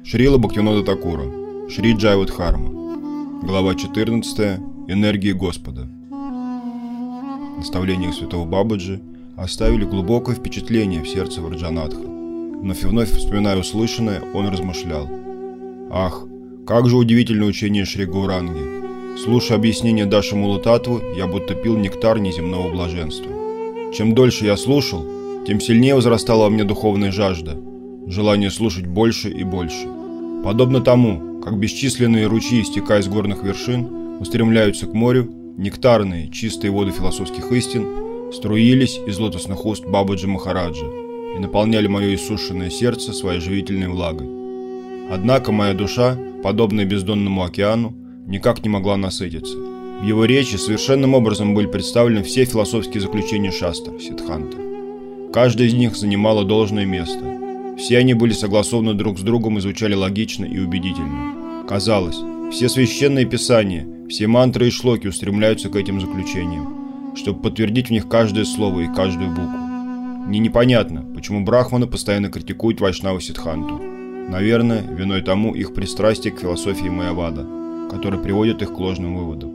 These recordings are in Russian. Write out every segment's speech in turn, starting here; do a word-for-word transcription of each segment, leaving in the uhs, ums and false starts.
Шрила Бхактивинода Такура, Шри Джайвадхарма, глава четырнадцатая. Энергии Господа. Наставления святого Бабаджи оставили глубокое впечатление в сердце Враджанатха. Вновь и вновь вспоминая услышанное, он размышлял. Ах, как же удивительно учение Шри Гауранги! Слушая объяснение Даши Мула Татвы, я будто пил нектар неземного блаженства. Чем дольше я слушал, тем сильнее возрастала во мне духовная жажда, желание слушать больше и больше. Подобно тому, как бесчисленные ручьи, стекая с горных вершин, устремляются к морю, нектарные, чистые воды философских истин струились из лотосных уст Бабаджи Махараджа и наполняли мое иссушенное сердце своей живительной влагой. Однако моя душа, подобная бездонному океану, никак не могла насытиться. В его речи совершенным образом были представлены все философские заключения Шастр, Сиддханты. Каждая из них занимала должное место. Все они были согласованы друг с другом и звучали логично и убедительно. Казалось, все священные писания, все мантры и шлоки устремляются к этим заключениям, чтобы подтвердить в них каждое слово и каждую букву. Мне непонятно, почему брахманы постоянно критикуют Вайшнава Сиддханту. Наверное, виной тому их пристрастие к философии Майявада, который приводит их к ложным выводам.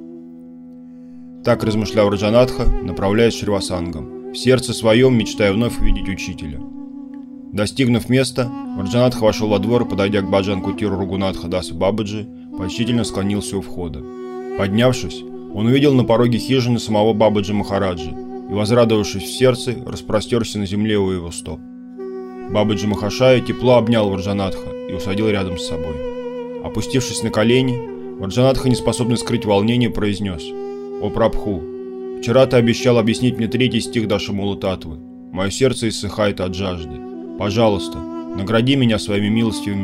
Так размышлял Враджанатха, направляясь к Шривасангам, в сердце своем мечтая вновь увидеть учителя. Достигнув места, Враджанатха вошел во двор и, подойдя к Баджан-кутиру Рагунатха Даса Бабаджи, почтительно склонился у входа. Поднявшись, он увидел на пороге хижины самого Бабаджи Махараджи и, возрадовавшись в сердце, распростерся на земле у его стоп. Бабаджи Махашая тепло обнял Враджанатха и усадил рядом с собой. Опустившись на колени, Враджанатха, неспособный скрыть волнение, произнес: «О Прабху, вчера ты обещал объяснить мне третий стих Даши Мула Татвы. Мое сердце иссыхает от жажды. Пожалуйста, награди меня своими милостивыми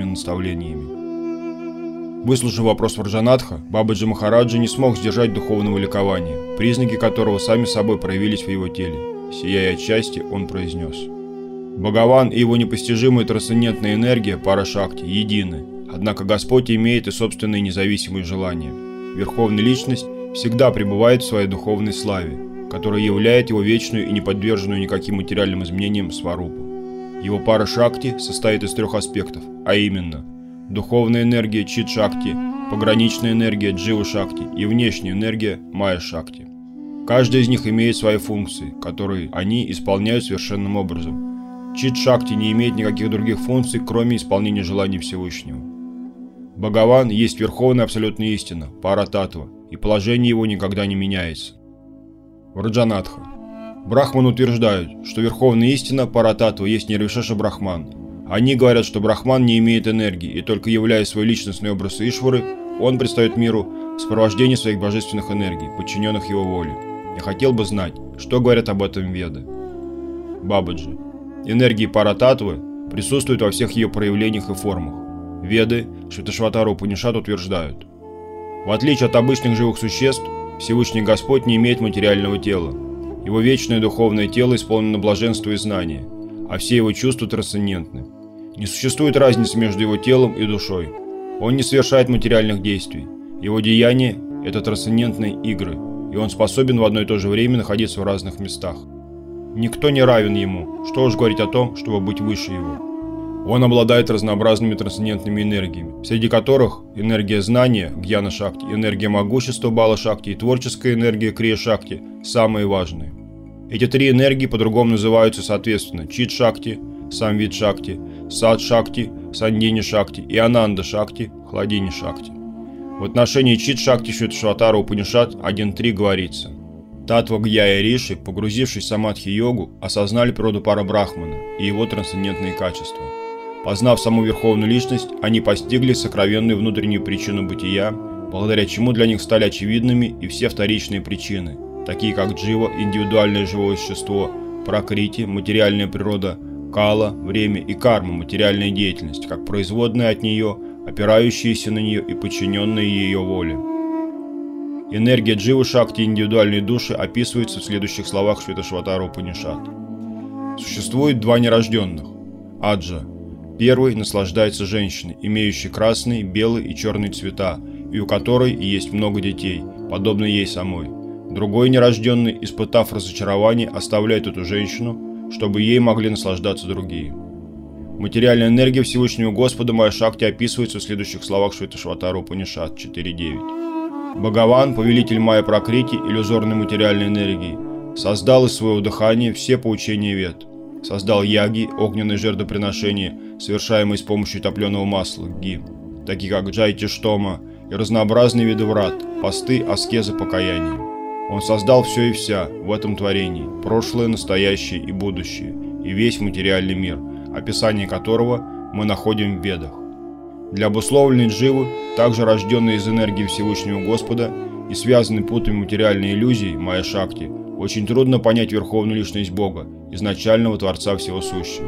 наставлениями». Выслушав вопрос Враджанатха, Бабаджи Махараджа не смог сдержать духовного ликования, признаки которого сами собой проявились в его теле. Сияя от счастья, он произнес: «Бхагаван и его непостижимая трансцендентная энергия Пара-Шакти едины, однако Господь имеет и собственные независимые желания. Верховная личность всегда пребывает в своей духовной славе, которая являет его вечную и не подверженную никаким материальным изменениям сварупу. Его Пара-Шакти состоит из трех аспектов, а именно духовная энергия Чит-Шакти, пограничная энергия Джива-Шакти и внешняя энергия Майя-Шакти. Каждая из них имеет свои функции, которые они исполняют совершенным образом. Чит-Шакти не имеет никаких других функций, кроме исполнения желаний Всевышнего. Бхагаван есть верховная абсолютная истина, Пара-Татва, и положение его никогда не меняется». Враджанатха. Брахманы утверждают, что верховная истина Пара-Татва есть Нирвишеша Брахман. Они говорят, что Брахман не имеет энергии, и только являя свой личностный образ Ишвары, он предстает миру в сопровождении своих божественных энергий, подчиненных его воле. Я хотел бы знать, что говорят об этом Веды. Бабаджи. Энергии Пара-Татвы присутствуют во всех ее проявлениях и формах. Веды, Шветашватара Упанишад утверждают: в отличие от обычных живых существ, Всевышний Господь не имеет материального тела. Его вечное духовное тело исполнено блаженства и знания, а все его чувства трансцендентны. Не существует разницы между его телом и душой. Он не совершает материальных действий. Его деяния – это трансцендентные игры, и он способен в одно и то же время находиться в разных местах. Никто не равен ему, что уж говорить о том, чтобы быть выше его. Он обладает разнообразными трансцендентными энергиями, среди которых энергия знания, Гьяна-Шакти, энергия могущества, Бала-Шакти и творческая энергия, Крия-Шакти – самые важные. Эти три энергии по-другому называются соответственно Чит-Шакти, Самвид-Шакти, Сад-Шакти, Сандини-Шакти и Ананда-Шакти, Хладини-Шакти. В отношении Чит-Шакти Шветашватара Упанишад один точка три говорится: Татва Гья и Риши, погрузившись в самадхи-йогу, осознали природу Пара-Брахмана и его трансцендентные качества. Познав саму Верховную Личность, они постигли сокровенную внутреннюю причину бытия, благодаря чему для них стали очевидными и все вторичные причины, такие как джива, индивидуальное живое существо, пракрити, материальная природа, кала, время и карма, материальная деятельность, как производная от нее, опирающиеся на нее и подчиненные ее воле. Энергия дживы-шакти и индивидуальной души описывается в следующих словах Шветашватара Упанишад. Существует два нерожденных. Аджа. Первый наслаждается женщиной, имеющей красный, белый и черный цвета, и у которой есть много детей, подобно ей самой. Другой нерожденный, испытав разочарование, оставляет эту женщину, чтобы ей могли наслаждаться другие. Материальная энергия Всевышнего Господа Майя Шакти описывается в следующих словах Шветашватара Упанишад четыре девять. Бхагаван, повелитель Майя Пракрити, иллюзорной материальной энергии, создал из своего дыхания все поучения Вед. Создал яги, огненные жертвоприношения, совершаемые с помощью топленого масла, ги, такие как джайти штома, и разнообразные виды врат, посты, аскезы, покаяния. Он создал все и вся в этом творении, прошлое, настоящее и будущее, и весь материальный мир, описание которого мы находим в Ведах. Для обусловленной дживы, также рожденной из энергии Всевышнего Господа и связанной путами материальной иллюзии Майя Шакти, очень трудно понять верховную личность Бога, изначального Творца Всего Сущего.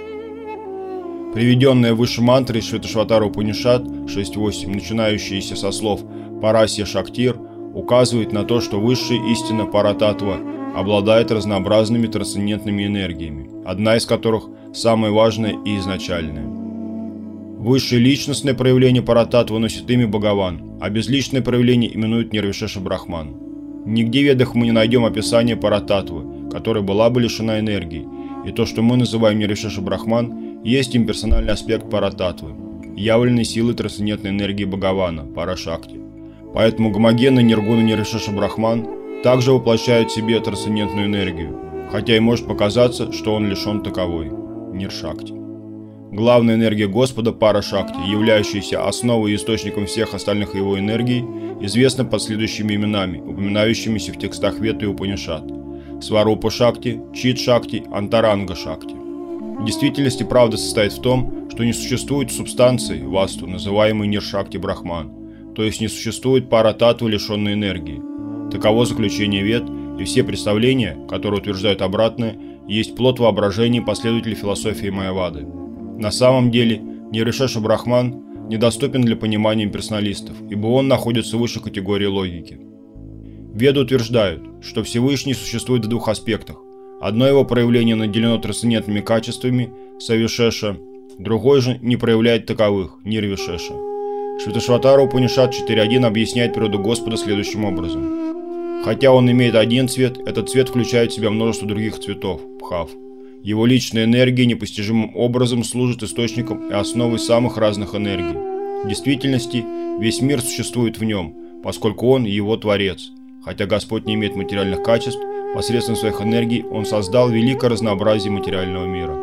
Приведенная выше мантра из Шветашватара Упанишад шесть восемь, начинающаяся со слов «Парасья Шактир», указывает на то, что высшая истина Парататва обладает разнообразными трансцендентными энергиями, одна из которых самая важная и изначальная. Высшее личностное проявление Парататва носит имя Бхагаван, а безличное проявление именуют Нирвишеша Брахман. Нигде в Ведах мы не найдем описания Парататвы, которая была бы лишена энергии, и то, что мы называем Нирвишеша Брахман, есть имперсональный аспект Парататвы, явленной силой трансцендентной энергии Бхагавана, Парашакти. Поэтому гомогенный Ниргуна Нирвишеша Брахман также воплощает в себе трансцендентную энергию, хотя и может показаться, что он лишен таковой, Ниршакти. Главная энергия Господа Парашакти, являющаяся основой и источником всех остальных его энергий, известна под следующими именами, упоминающимися в текстах Вед и Упанишад: Сварупа Шакти, Чит Шакти, Антаранга Шакти. В действительности правда состоит в том, что не существует субстанции, васту, называемой Ниршакти Брахман, то есть не существует Парататвы, лишенной энергии. Таково заключение Вед, и все представления, которые утверждают обратное, есть плод воображения последователей философии Майявады. На самом деле, Нирвишеша Брахман недоступен для понимания имперсоналистов, ибо он находится выше категории логики. Веды утверждают, что Всевышний существует в двух аспектах. Одно его проявление наделено трансцендентными качествами, савишеша, другое же не проявляет таковых, нирвишеша. Шветашватара Упанишад четыре один объясняет природу Господа следующим образом. Хотя он имеет один цвет, этот цвет включает в себя множество других цветов, пхав. Его личная энергия непостижимым образом служит источником и основой самых разных энергий. В действительности, весь мир существует в нем, поскольку он его творец. Хотя Господь не имеет материальных качеств, посредством своих энергий он создал великое разнообразие материального мира.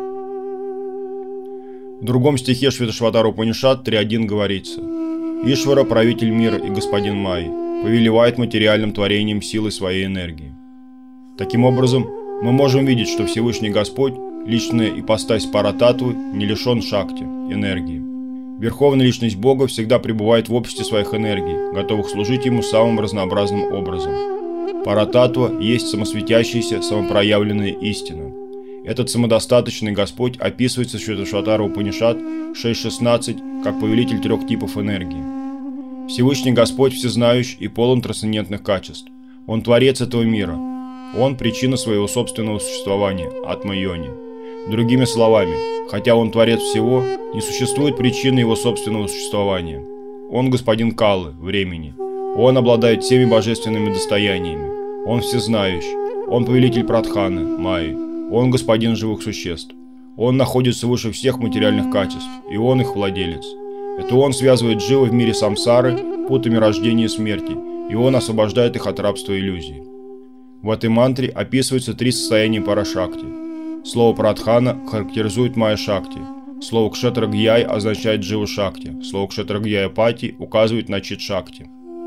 В другом стихе Шветашватара Упанишад три один говорится: «Ишвара, правитель мира и господин Майи, повелевает материальным творением силой своей энергии». Таким образом, мы можем видеть, что Всевышний Господь, личная ипостась Парататвы, не лишен шакти, энергии. Верховная личность Бога всегда пребывает в обществе своих энергий, готовых служить Ему самым разнообразным образом. Парататва есть самосветящаяся, самопроявленная истина. Этот самодостаточный Господь описывается в Шветашватара Упанишад шесть шестнадцать как повелитель трех типов энергии. Всевышний Господь всезнающий и полон трансцендентных качеств. Он творец этого мира. Он – причина своего собственного существования, атма-йони. Другими словами, хотя он творец всего, не существует причины его собственного существования. Он господин Калы, времени. Он обладает всеми божественными достояниями. Он всезнающий. Он повелитель Прадханы, Майи. Он господин живых существ. Он находится выше всех материальных качеств, и он их владелец. Это он связывает дживы в мире самсары путами рождения и смерти, и он освобождает их от рабства иллюзий. В этой мантре описываются три состояния Парашакти. Слово Прадхана характеризует Майя Шакти. Слово Кшетрагьяй означает Джива Шакти. Слово Кшетрагьяя Пати указывает на Чит Шакти.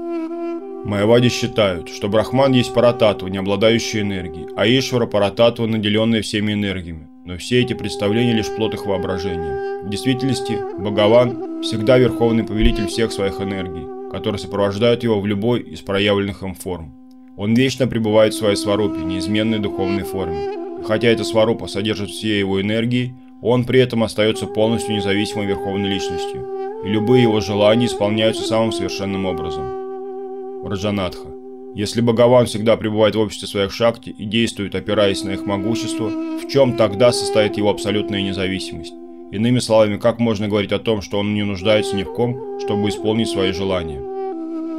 Майявади считают, что Брахман есть Парататва, не обладающая энергией, а Ишвара – Парататва, наделенная всеми энергиями. Но все эти представления лишь плод их воображения. В действительности, Бхагаван всегда верховный повелитель всех своих энергий, которые сопровождают его в любой из проявленных им форм. Он вечно пребывает в своей сварупе, неизменной духовной форме. И хотя эта сварупа содержит все его энергии, он при этом остается полностью независимой верховной личностью, и любые его желания исполняются самым совершенным образом. Раджанатха. Если Бхагаван всегда пребывает в обществе своих шакти и действует, опираясь на их могущество, в чем тогда состоит его абсолютная независимость? Иными словами, как можно говорить о том, что он не нуждается ни в ком, чтобы исполнить свои желания?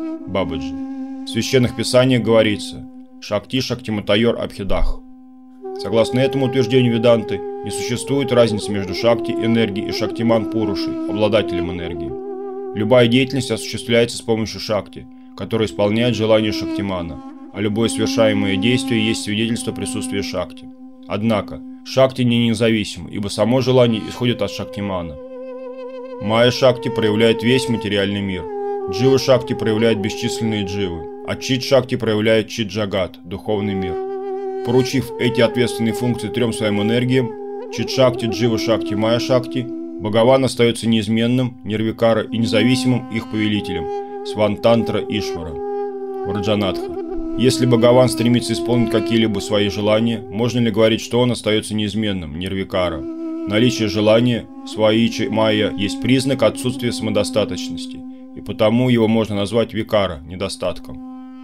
Бабаджи. В священных писаниях говорится «Шакти Шактиматайор Абхидах». Согласно этому утверждению Веданты, не существует разницы между Шакти энергией и Шактиман Пурушей, обладателем энергии. Любая деятельность осуществляется с помощью Шакти, которая исполняет желание Шактимана, а любое совершаемое действие есть свидетельство присутствия Шакти. Однако, Шакти не независим, ибо само желание исходит от Шактимана. Майя Шакти проявляет весь материальный мир. Джива Шакти проявляет бесчисленные дживы, а Чит Шакти проявляет Чит Джагат, духовный мир. Поручив эти ответственные функции трем своим энергиям, Чит Шакти, Джива Шакти, Майя Шакти, Бхагаван остается неизменным, Нирвикара и независимым их повелителем, Свантантра Ишвара. Враджанатха. Если Бхагаван стремится исполнить какие-либо свои желания, можно ли говорить, что он остается неизменным, Нирвикара? Наличие желания, Сваичи Майя, есть признак отсутствия самодостаточности, и потому его можно назвать Викара, недостатком.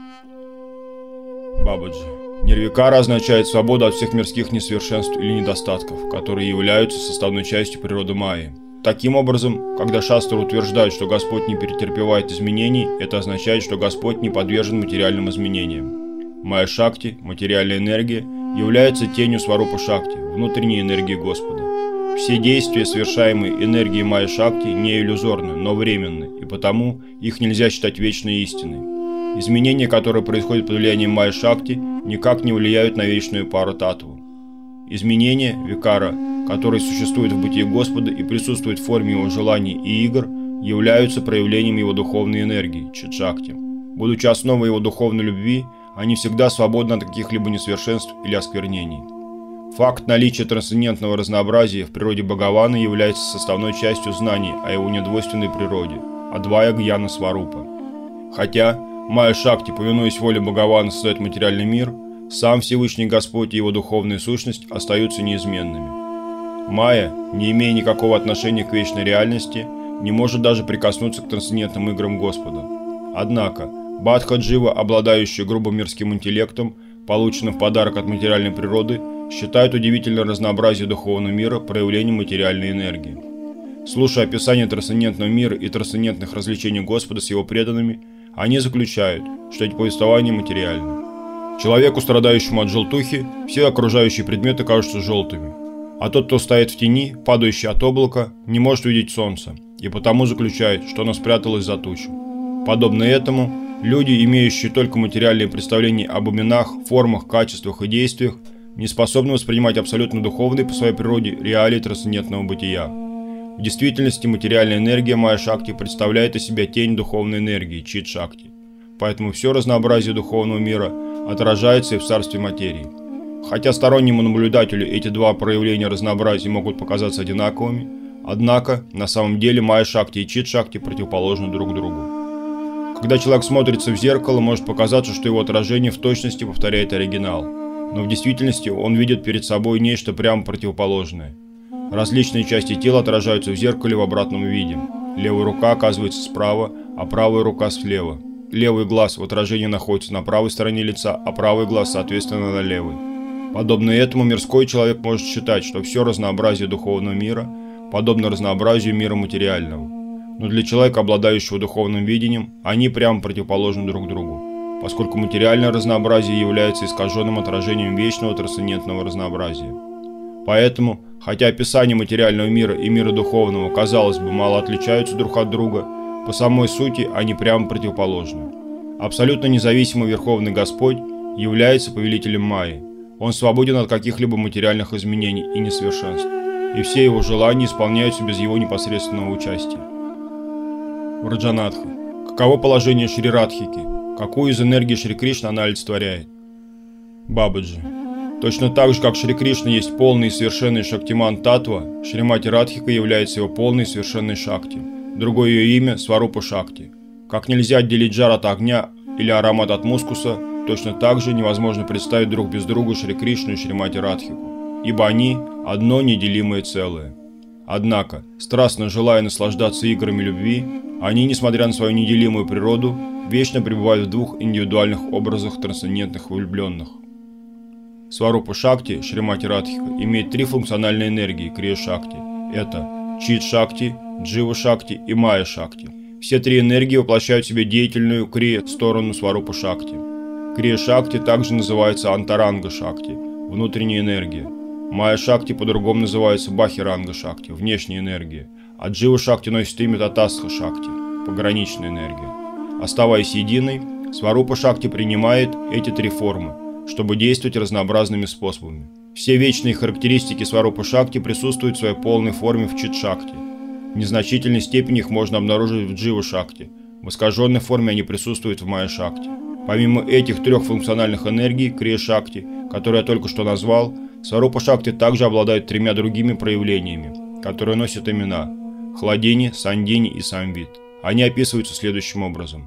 Бабаджи. Нирвикара означает свободу от всех мирских несовершенств или недостатков, которые являются составной частью природы Майи. Таким образом, когда шастры утверждают, что Господь не претерпевает изменений, это означает, что Господь не подвержен материальным изменениям. Майя Шакти, материальная энергия, является тенью Сварупа Шакти, внутренней энергии Господа. Все действия, совершаемые энергией Майя Шакти, не иллюзорны, но временны, и потому их нельзя считать вечной истиной. Изменения, которые происходят под влиянием Майя Шакти, никак не влияют на вечную пару Татву. Изменения, Викара, которые существуют в бытии Господа и присутствуют в форме его желаний и игр, являются проявлением его духовной энергии, Чит-Шакти. Будучи основой его духовной любви, они всегда свободны от каких-либо несовершенств или осквернений. Факт наличия трансцендентного разнообразия в природе Бхагавана является составной частью знаний о его недвойственной природе, Адвая Гьяна Сварупа. Хотя Майя Шакти, повинуясь воле Бхагавана, создает материальный мир, сам Всевышний Господь и его духовная сущность остаются неизменными. Майя, не имея никакого отношения к вечной реальности, не может даже прикоснуться к трансцендентным играм Господа. Однако, Бадха Джива, обладающая грубым мирским интеллектом, полученным в подарок от материальной природы, считают удивительное разнообразие духовного мира проявлением материальной энергии. Слушая описание трансцендентного мира и трансцендентных развлечений Господа с его преданными, они заключают, что эти повествования материальны. Человеку, страдающему от желтухи, все окружающие предметы кажутся желтыми, а тот, кто стоит в тени, падающий от облака, не может увидеть солнце, и потому заключает, что оно спряталось за тучу. Подобно этому, люди, имеющие только материальные представления об именах, формах, качествах и действиях, не способны воспринимать абсолютно духовные по своей природе реалии трансцендентного бытия. В действительности материальная энергия Майя Шакти представляет из себя тень духовной энергии, Чит Шакти. Поэтому все разнообразие духовного мира отражается и в царстве материи. Хотя стороннему наблюдателю эти два проявления разнообразия могут показаться одинаковыми, однако на самом деле Майя Шакти и Чит Шакти противоположны друг другу. Когда человек смотрится в зеркало, может показаться, что его отражение в точности повторяет оригинал, но в действительности он видит перед собой нечто прямо противоположное. Различные части тела отражаются в зеркале в обратном виде. Левая рука оказывается справа, а правая рука слева. Левый глаз в отражении находится на правой стороне лица, а правый глаз, соответственно, на левой. Подобно этому мирской человек может считать, что все разнообразие духовного мира подобно разнообразию мира материального. Но для человека, обладающего духовным видением, они прямо противоположны друг другу, поскольку материальное разнообразие является искаженным отражением вечного трансцендентного разнообразия. Поэтому, хотя описания материального мира и мира духовного, казалось бы, мало отличаются друг от друга, по самой сути они прямо противоположны. Абсолютно независимый Верховный Господь является повелителем Майи. Он свободен от каких-либо материальных изменений и несовершенств, и все его желания исполняются без его непосредственного участия. Враджанатха. Каково положение Шри Радхики? Какую из энергий Шри Кришна она олицетворяет? Бабаджи. Точно так же, как Шри Кришна есть полный и совершенный Шактиман Татва, Шримати Радхика является его полной и совершенной Шакти. Другое ее имя – Сварупа Шакти. Как нельзя отделить жар от огня или аромат от мускуса, точно так же невозможно представить друг без друга Шри Кришну и Шримати Радхику, ибо они – одно неделимое целое. Однако, страстно желая наслаждаться играми любви, они, несмотря на свою неделимую природу, вечно пребывают в двух индивидуальных образах трансцендентных влюбленных. Сварупа Шакти, Шримати Радхика, имеет три функциональные энергии Крия Шакти. Это Чит Шакти, Джива Шакти и Майя Шакти. Все три энергии воплощают в себе деятельную Крия сторону Сварупа Шакти. Крия Шакти также называется Антаранга Шакти, внутренняя энергия. Майя Шакти по-другому называется Бахиранга Шакти, внешняя энергия, а Джива Шакти носит имя Татастха Шакти, пограничная энергия. Оставаясь единой, Сварупа Шакти принимает эти три формы, чтобы действовать разнообразными способами. Все вечные характеристики Сварупа Шакти присутствуют в своей полной форме в Чит Шакти. В незначительной степени их можно обнаружить в Джива Шакти, в искаженной форме они присутствуют в Майя Шакти. Помимо этих трех функциональных энергий, Крия Шакти, которые я только что назвал, Сварупа Шакти также обладает тремя другими проявлениями, которые носят имена – Хладини, Сандини и Самвит. Они описываются следующим образом.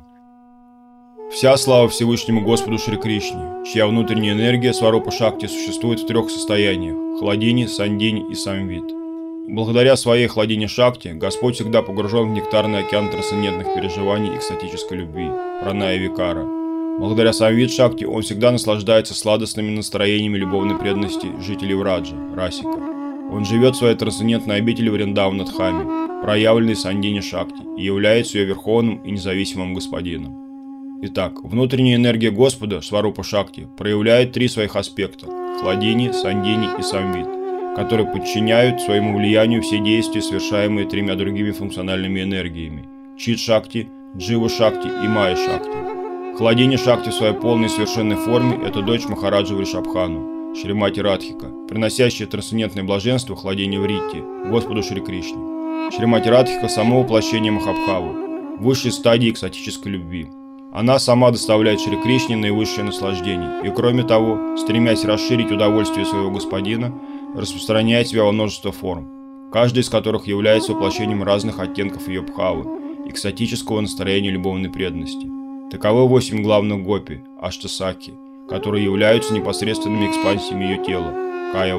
Вся слава Всевышнему Господу Шри Кришне, чья внутренняя энергия Сварупа Шакти существует в трех состояниях – Хладини, Сандини и Самвит. Благодаря своей Хладини Шакти Господь всегда погружен в нектарный океан трансцендентных переживаний и экстатической любви – Праная Викара. Благодаря Самвит Шакти он всегда наслаждается сладостными настроениями любовной преданности жителей Враджа, Расика. Он живет в своей трансцендентной обители Вриндавана Дхами, проявленной Сандини Шакти, и является ее верховным и независимым господином. Итак, внутренняя энергия Господа, Сварупа Шакти, проявляет три своих аспекта – Хладини, Сандини и Самвит, которые подчиняют своему влиянию все действия, совершаемые тремя другими функциональными энергиями – Чит Шакти, Джива Шакти и Майя Шакти. Хладини Шакти в своей полной и совершенной форме – это дочь Махараджа Вришабхану, Шримати Радхика, приносящая трансцендентное блаженство Хладини Вритти, Господу Шри Кришне. Шримати Радхика – само воплощение Махабхавы, высшей стадии экстатической любви. Она сама доставляет Шри Кришне наивысшее наслаждение и, кроме того, стремясь расширить удовольствие своего господина, распространяет себя во множество форм, каждая из которых является воплощением разных оттенков ее бхавы, экстатического настроения любовной преданности. Таковы восемь главных гопи, аштасаки, которые являются непосредственными экспансиями ее тела, кая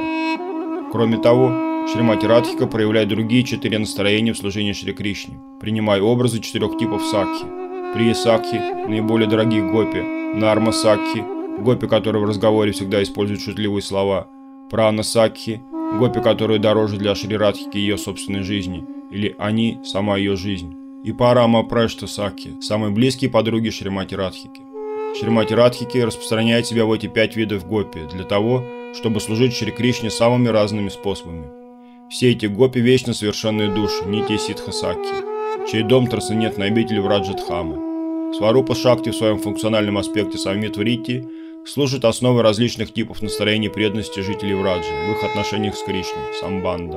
вьюха. Кроме того, Шримати Радхика проявляет другие четыре настроения в служении Шри Кришне, принимая образы четырех типов сакхи. Прия Сакхи, наиболее дорогие гопи, Нарма Сакхи, гопи, которые в разговоре всегда используют шутливые слова, Прана Сакхи, гопи, которые дороже для Шри Радхики ее собственной жизни, или они – сама ее жизнь, и Парама Прешта Сакхи, самые близкие подруги Шримати Радхики. Шримати Радхики распространяет себя в эти пять видов гопи для того, чтобы служить Шри Кришне самыми разными способами. Все эти гопи вечно совершенные души, Нитья Ситха Сакхи, чей дом трансцендентной обители Враджа-Дхамы. Сварупа Шакти в своем функциональном аспекте Самвит Вритти служит основой различных типов настроений преданности жителей Враджи в их отношениях с Кришной, Самбанда.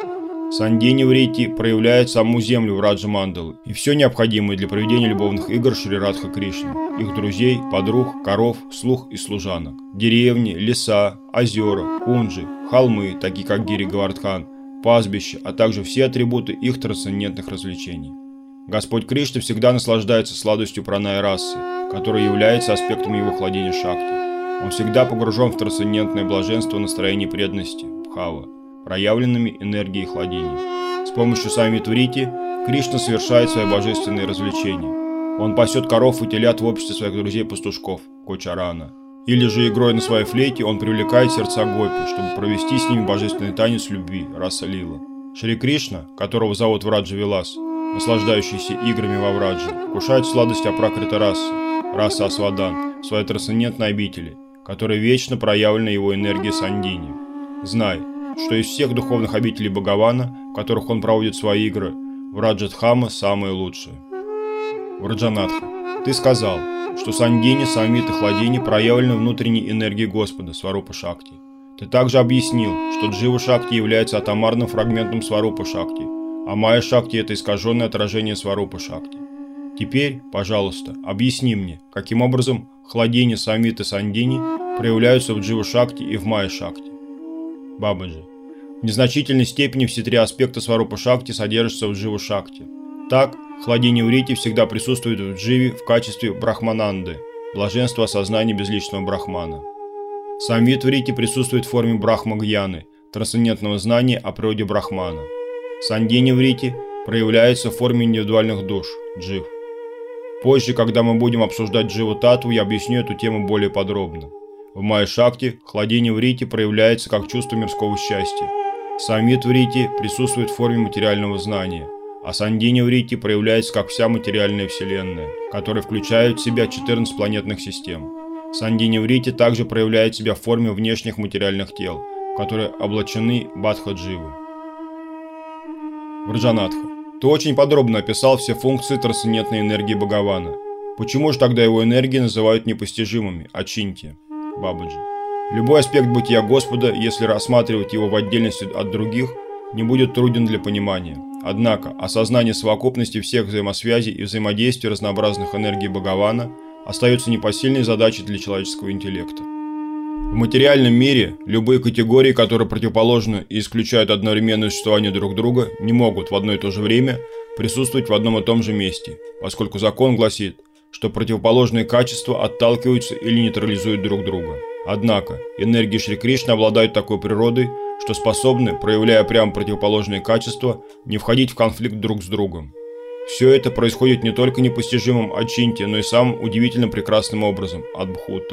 Сандини Вритти проявляет саму землю Враджа Мандалы и все необходимое для проведения любовных игр Шри Радха Кришны, их друзей, подруг, коров, слуг и служанок, деревни, леса, озера, кунджи, холмы, такие как Гири Говардхан, пастбища, а также все атрибуты их трансцендентных развлечений. Господь Кришна всегда наслаждается сладостью праная расы, которая является аспектом его Хладини Шакти. Он всегда погружен в трансцендентное блаженство настроений преданности, бхава, проявленными энергией Хладини. С помощью Самвит Вритти Кришна совершает свои божественные развлечения. Он пасет коров и телят в обществе своих друзей-пастушков, Кочарана. Или же игрой на своей флейте он привлекает сердца гопи, чтобы провести с ними божественный танец любви, раса лила. Шри Кришна, которого зовут Враджа Вилас, наслаждающийся играми во Враджи, вкушает сладость Апракрита расы, раса Асвадан, в своей трансцендентной обители, которая вечно проявлена его энергией Сандини. Знай, что из всех духовных обителей Бхагавана, в которых он проводит свои игры, Враджа-Дхама самые лучшие. Враджанатха, ты сказал, что Сандини, Самвит и Хладини проявлены внутренней энергией Господа, Сварупа Шакти. Ты также объяснил, что Джива Шакти является атомарным фрагментом Сварупа Шакти, а Майя Шакти – это искаженное отражение Сварупа Шакти. Теперь, пожалуйста, объясни мне, каким образом Хладини, Самвит и Сандини проявляются в Джива Шакти и в Майя Шакти. Бабаджи. В незначительной степени все три аспекта Сварупа Шакти содержатся в Джива Шакти. Так, Хладини Вритти всегда присутствует в Дживе в качестве Брахмананды, блаженства осознания безличного Брахмана. Самвит Вритти присутствует в форме Брахма-гьяны, трансцендентного знания о природе Брахмана. Сандини Вритти проявляется в форме индивидуальных душ, джив. Позже, когда мы будем обсуждать Дживу Татву, я объясню эту тему более подробно. В Майя Шакти Хладини Вритти проявляется как чувство мирского счастья. Самвит Вритти присутствует в форме материального знания, а Сандини Вритти проявляется как вся материальная вселенная, которая включает в себя четырнадцать планетных систем. Сандхини-врити также проявляет себя в форме внешних материальных тел, которые облачены Бадха-дживы. Враджанатха. Ты очень подробно описал все функции трансцендентной энергии Бхагавана. Почему же тогда его энергии называют непостижимыми, ачинти? Бабаджи. Любой аспект бытия Господа, если рассматривать его в отдельности от других, не будет труден для понимания. Однако, осознание совокупности всех взаимосвязей и взаимодействия разнообразных энергий Бхагавана остается непосильной задачей для человеческого интеллекта. В материальном мире любые категории, которые противоположны и исключают одновременное существование друг друга, не могут в одно и то же время присутствовать в одном и том же месте, поскольку закон гласит, что противоположные качества отталкиваются или нейтрализуют друг друга. Однако, энергии Шри Кришны обладают такой природой, что способны, проявляя прямо противоположные качества, не входить в конфликт друг с другом. Все это происходит не только непостижимым ачинти, но и самым удивительно прекрасным образом – адбхута.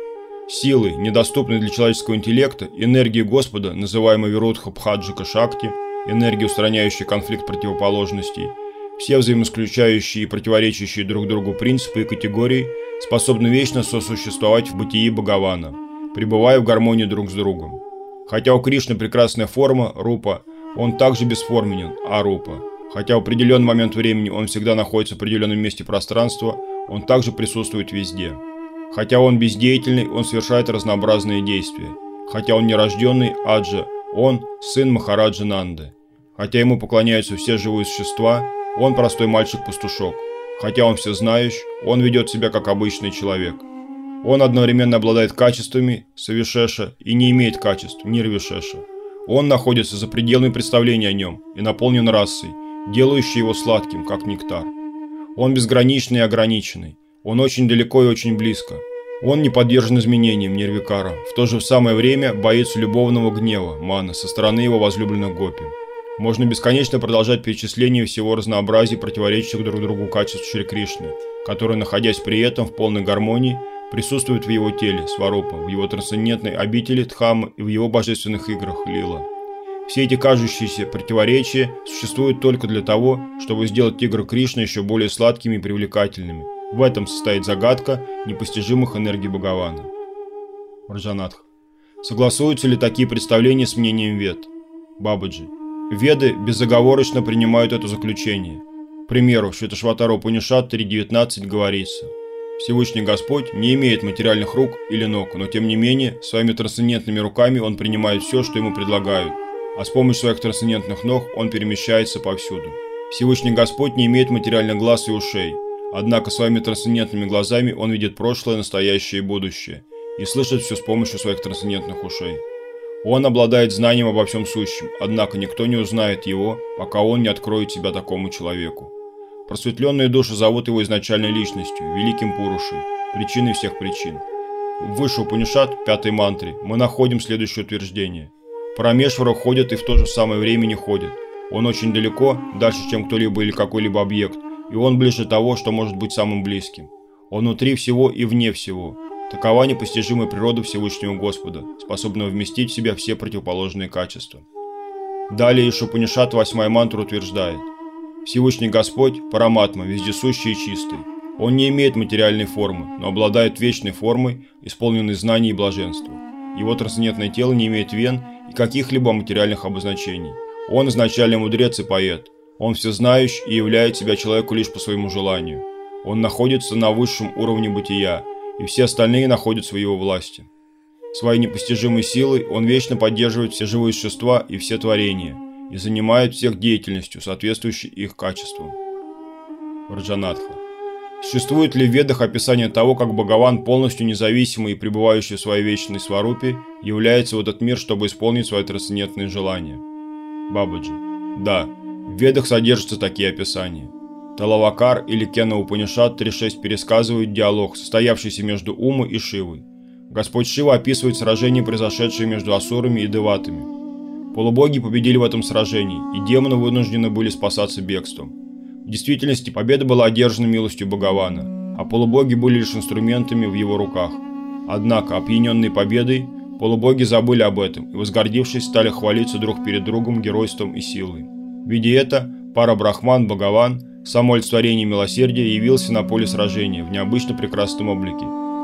Силы, недоступные для человеческого интеллекта, энергии Господа, называемой Вирудха Бхаджика Шакти, энергии, устраняющей конфликт противоположностей, все взаимоисключающие и противоречащие друг другу принципы и категории способны вечно сосуществовать в бытии Бхагавана, пребывая в гармонии друг с другом. Хотя у Кришны прекрасная форма, рупа, он также бесформенен, арупа. Хотя в определенный момент времени он всегда находится в определенном месте пространства, он также присутствует везде. Хотя он бездеятельный, он совершает разнообразные действия. Хотя он нерожденный, аджа, он сын Махараджа Нанды. Хотя ему поклоняются все живые существа, он простой мальчик-пастушок. Хотя он всезнающ, он ведет себя как обычный человек. Он одновременно обладает качествами савишеша и не имеет качеств нирвишеша. Он находится за пределами представления о нем и наполнен расой, делающей его сладким, как нектар. Он безграничный и ограниченный. Он очень далеко и очень близко. Он не подвержен изменениям нирвикара, в то же самое время боится любовного гнева, мана, со стороны его возлюбленных гопи. Можно бесконечно продолжать перечисление всего разнообразия противоречащих друг другу качеств Шри Кришны, которые, находясь при этом в полной гармонии, присутствуют в его теле, сварупа, в его трансцендентной обители Дхамма и в его божественных играх, лила. Все эти кажущиеся противоречия существуют только для того, чтобы сделать игры Кришны еще более сладкими и привлекательными. В этом состоит загадка непостижимых энергий Бхагавана. Враджанатха. Согласуются ли такие представления с мнением Вед? Бабаджи. Веды безоговорочно принимают это заключение. К примеру, в Шветашватара Упанишад три девятнадцать говорится: Всевышний Господь не имеет материальных рук или ног, но тем не менее, своими трансцендентными руками Он принимает все, что Ему предлагают, а с помощью своих трансцендентных ног Он перемещается повсюду. Всевышний Господь не имеет материальных глаз и ушей, однако своими трансцендентными глазами Он видит прошлое, настоящее и будущее, и слышит все с помощью своих трансцендентных ушей. Он обладает знанием обо всем сущем, однако никто не узнает его, пока он не откроет себя такому человеку. Просветленные души зовут его изначальной личностью, великим Пурушей, причиной всех причин. В Выше Упанишад, пятой мантре, мы находим следующее утверждение. Парамешвара ходит и в то же самое время не ходит. Он очень далеко, дальше, чем кто-либо или какой-либо объект, и он ближе того, что может быть самым близким. Он внутри всего и вне всего. Такова непостижимая природа Всевышнего Господа, способного вместить в себя все противоположные качества. Далее Ишупанишад, восьмая мантра, утверждает: Всевышний Господь – Параматма, вездесущий и чистый. Он не имеет материальной формы, но обладает вечной формой, исполненной знаний и блаженства. Его трансцендентное тело не имеет вен и каких-либо материальных обозначений. Он изначальный мудрец и поэт. Он всезнающий и являет себя человеку лишь по своему желанию. Он находится на высшем уровне бытия, и все остальные находятся в его власти. Своей непостижимой силой он вечно поддерживает все живые существа и все творения, и занимает всех деятельностью, соответствующей их качествам. Враджанатха. Существует ли в Ведах описание того, как Бхагаван, полностью независимый и пребывающий в своей вечной сварупе, является в этот мир, чтобы исполнить свои трансцендентные желания? Бабаджи. Да, в Ведах содержатся такие описания. Талавакар или Кена Упанишад три шесть пересказывают диалог, состоявшийся между Умой и Шивой. Господь Шива описывает сражение, произошедшее между асурами и деватами. Полубоги победили в этом сражении, и демоны вынуждены были спасаться бегством. В действительности победа была одержана милостью Бхагавана, а полубоги были лишь инструментами в его руках. Однако, опьяненные победой, полубоги забыли об этом и, возгордившись, стали хвалиться друг перед другом геройством и силой. Видя это, Пара-Брахман Бхагаван, само олицетворение милосердия, явился на поле сражения в необычно прекрасном облике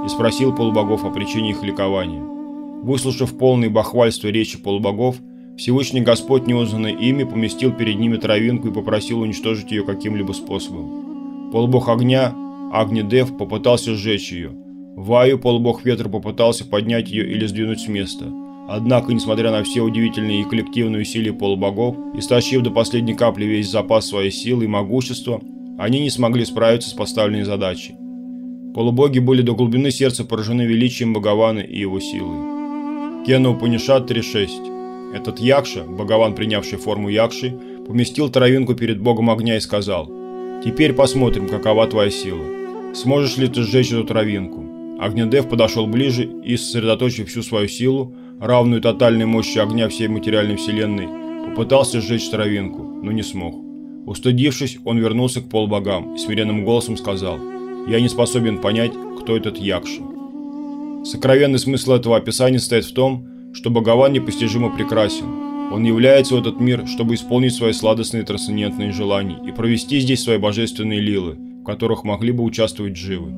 и спросил полубогов о причине их ликования. Выслушав полные бахвальства речи полубогов, Всевышний Господь, неузнанный ими, поместил перед ними травинку и попросил уничтожить ее каким-либо способом. Полубог огня, Агни-Дев, попытался сжечь ее. Ваю, полубог ветра, попытался поднять ее или сдвинуть с места. Однако, несмотря на все удивительные и коллективные усилия полубогов, истощив до последней капли весь запас своей силы и могущества, они не смогли справиться с поставленной задачей. Полубоги были до глубины сердца поражены величием Бхагавана и его силой. Кена Упанишад три шесть. Этот Якша, Бхагаван, принявший форму Якши, поместил травинку перед богом огня и сказал: «Теперь посмотрим, какова твоя сила. Сможешь ли ты сжечь эту травинку?» Агни-Дев подошел ближе и, сосредоточив всю свою силу, равную тотальной мощи огня всей материальной вселенной, попытался сжечь травинку, но не смог. Устыдившись, он вернулся к полубогам и смиренным голосом сказал: «Я не способен понять, кто этот Якша». Сокровенный смысл этого описания состоит в том, что Бхагаван непостижимо прекрасен. Он является в этот мир, чтобы исполнить свои сладостные трансцендентные желания и провести здесь свои божественные лилы, в которых могли бы участвовать дживы.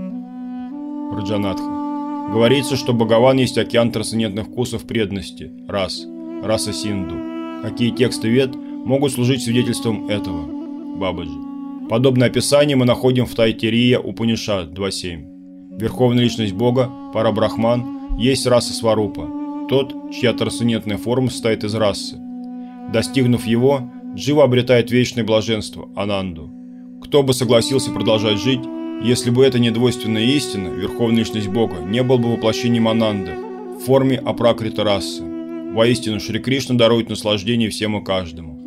Враджанатха. Говорится, что Бхагаван есть океан трансцендентных вкусов преданности, рас, раса Синду. Какие тексты Вед могут служить свидетельством этого? Бабаджи. Подобное описание мы находим в Тайтирия Упанишад два семь. Верховная личность Бога, Парабрахман, есть раса Сварупа, тот, чья трансцендентная форма состоит из расы. Достигнув его, джива обретает вечное блаженство, Ананду. Кто бы согласился продолжать жить, если бы эта недвойственная истина, верховная личность Бога, не был бы воплощением Ананды в форме апракрита расы? Воистину, Шри Кришна дарует наслаждение всем и каждому.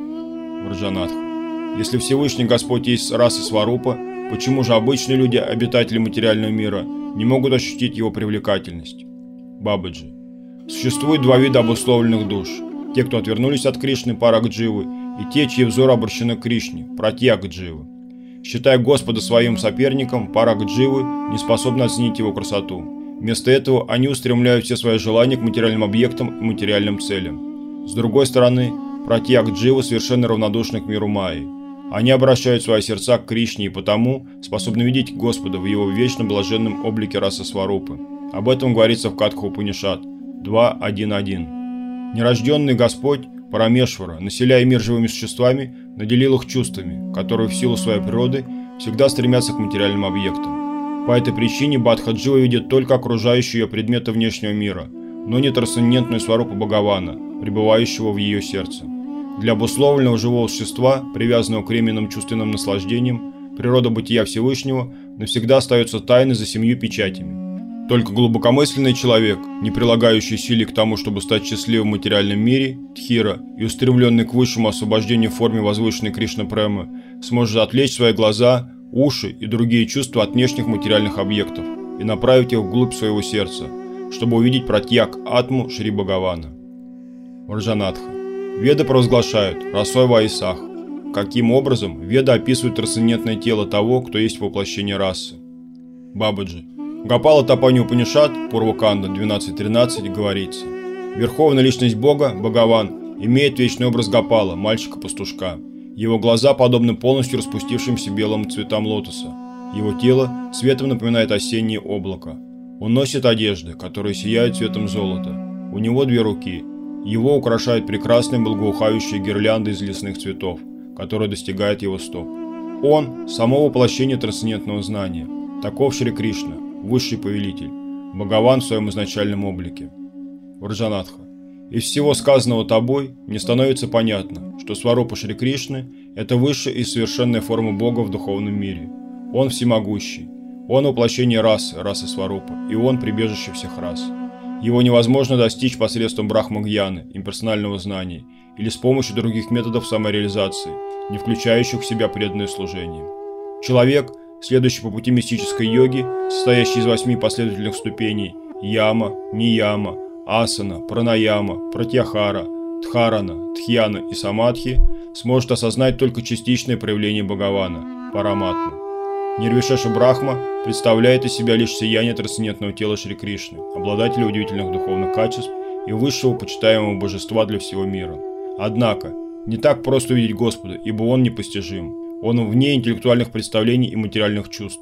Враджанатха. Если Всевышний Господь есть раса Сварупа, почему же обычные люди, обитатели материального мира, не могут ощутить его привлекательность? Бабаджи. Существует два вида обусловленных душ. Те, кто отвернулись от Кришны, Парак-дживы, и те, чьи взоры обращены к Кришне, Пратьяг-дживы. Считая Господа своим соперником, Парак-дживы не способны оценить его красоту. Вместо этого они устремляют все свои желания к материальным объектам и материальным целям. С другой стороны, Пратьяг-дживы совершенно равнодушны к миру Майи. Они обращают свои сердца к Кришне и потому способны видеть Господа в его вечно блаженном облике расы Сварупы. Об этом говорится в Катха Упанишад два один один. Нерожденный Господь Парамешвара, населяя мир живыми существами, наделил их чувствами, которые в силу своей природы всегда стремятся к материальным объектам. По этой причине Бадха-джива видит только окружающие ее предметы внешнего мира, но не трансцендентную Сварупу Бхагавана, пребывающего в ее сердце. Для обусловленного живого существа, привязанного к временным чувственным наслаждениям, природа бытия Всевышнего навсегда остается тайной за семью печатями. Только глубокомысленный человек, не прилагающий силы к тому, чтобы стать счастливым в материальном мире, Тхира, и устремленный к высшему освобождению в форме возвышенной Кришна-премы, сможет отвлечь свои глаза, уши и другие чувства от внешних материальных объектов и направить их вглубь своего сердца, чтобы увидеть Пратьяг Атму Шри Бхагавана. Враджанатха. Веды провозглашают Расой Ваисах. Каким образом Веды описывают трансцендентное тело того, кто есть воплощение расы? Бабаджи. Гопала Тапани Упанишад, Пурваканда двенадцать тринадцать, говорится: Верховная личность Бога, Бхагаван, имеет вечный образ Гопала, мальчика-пастушка. Его глаза подобны полностью распустившимся белым цветам лотоса. Его тело цветом напоминает осеннее облако. Он носит одежды, которые сияют цветом золота. У него две руки. Его украшают прекрасные благоухающие гирлянды из лесных цветов, которые достигают его стоп. Он – само воплощение трансцендентного знания. Таков Шри Кришна, высший повелитель, Бхагаван в своем изначальном облике. Враджанатха. Из всего сказанного тобой мне становится понятно, что Сварупа Шри Кришны – это высшая и совершенная форма Бога в духовном мире. Он всемогущий. Он воплощение расы, расы Сварупа, и он прибежище всех рас. Его невозможно достичь посредством брахма-гьяны, имперсонального знания, или с помощью других методов самореализации, не включающих в себя преданное служение. Человек, следующий по пути мистической йоги, состоящий из восьми последовательных ступеней – яма, нияма, асана, пранаяма, пратьяхара, дхарана, дхьяна и самадхи, сможет осознать только частичное проявление Бхагавана – параматму. Нирвишеша Брахма представляет из себя лишь сияние трансцендентного тела Шри Кришны, обладателя удивительных духовных качеств и высшего почитаемого божества для всего мира. Однако, не так просто увидеть Господа, ибо Он непостижим. Он вне интеллектуальных представлений и материальных чувств.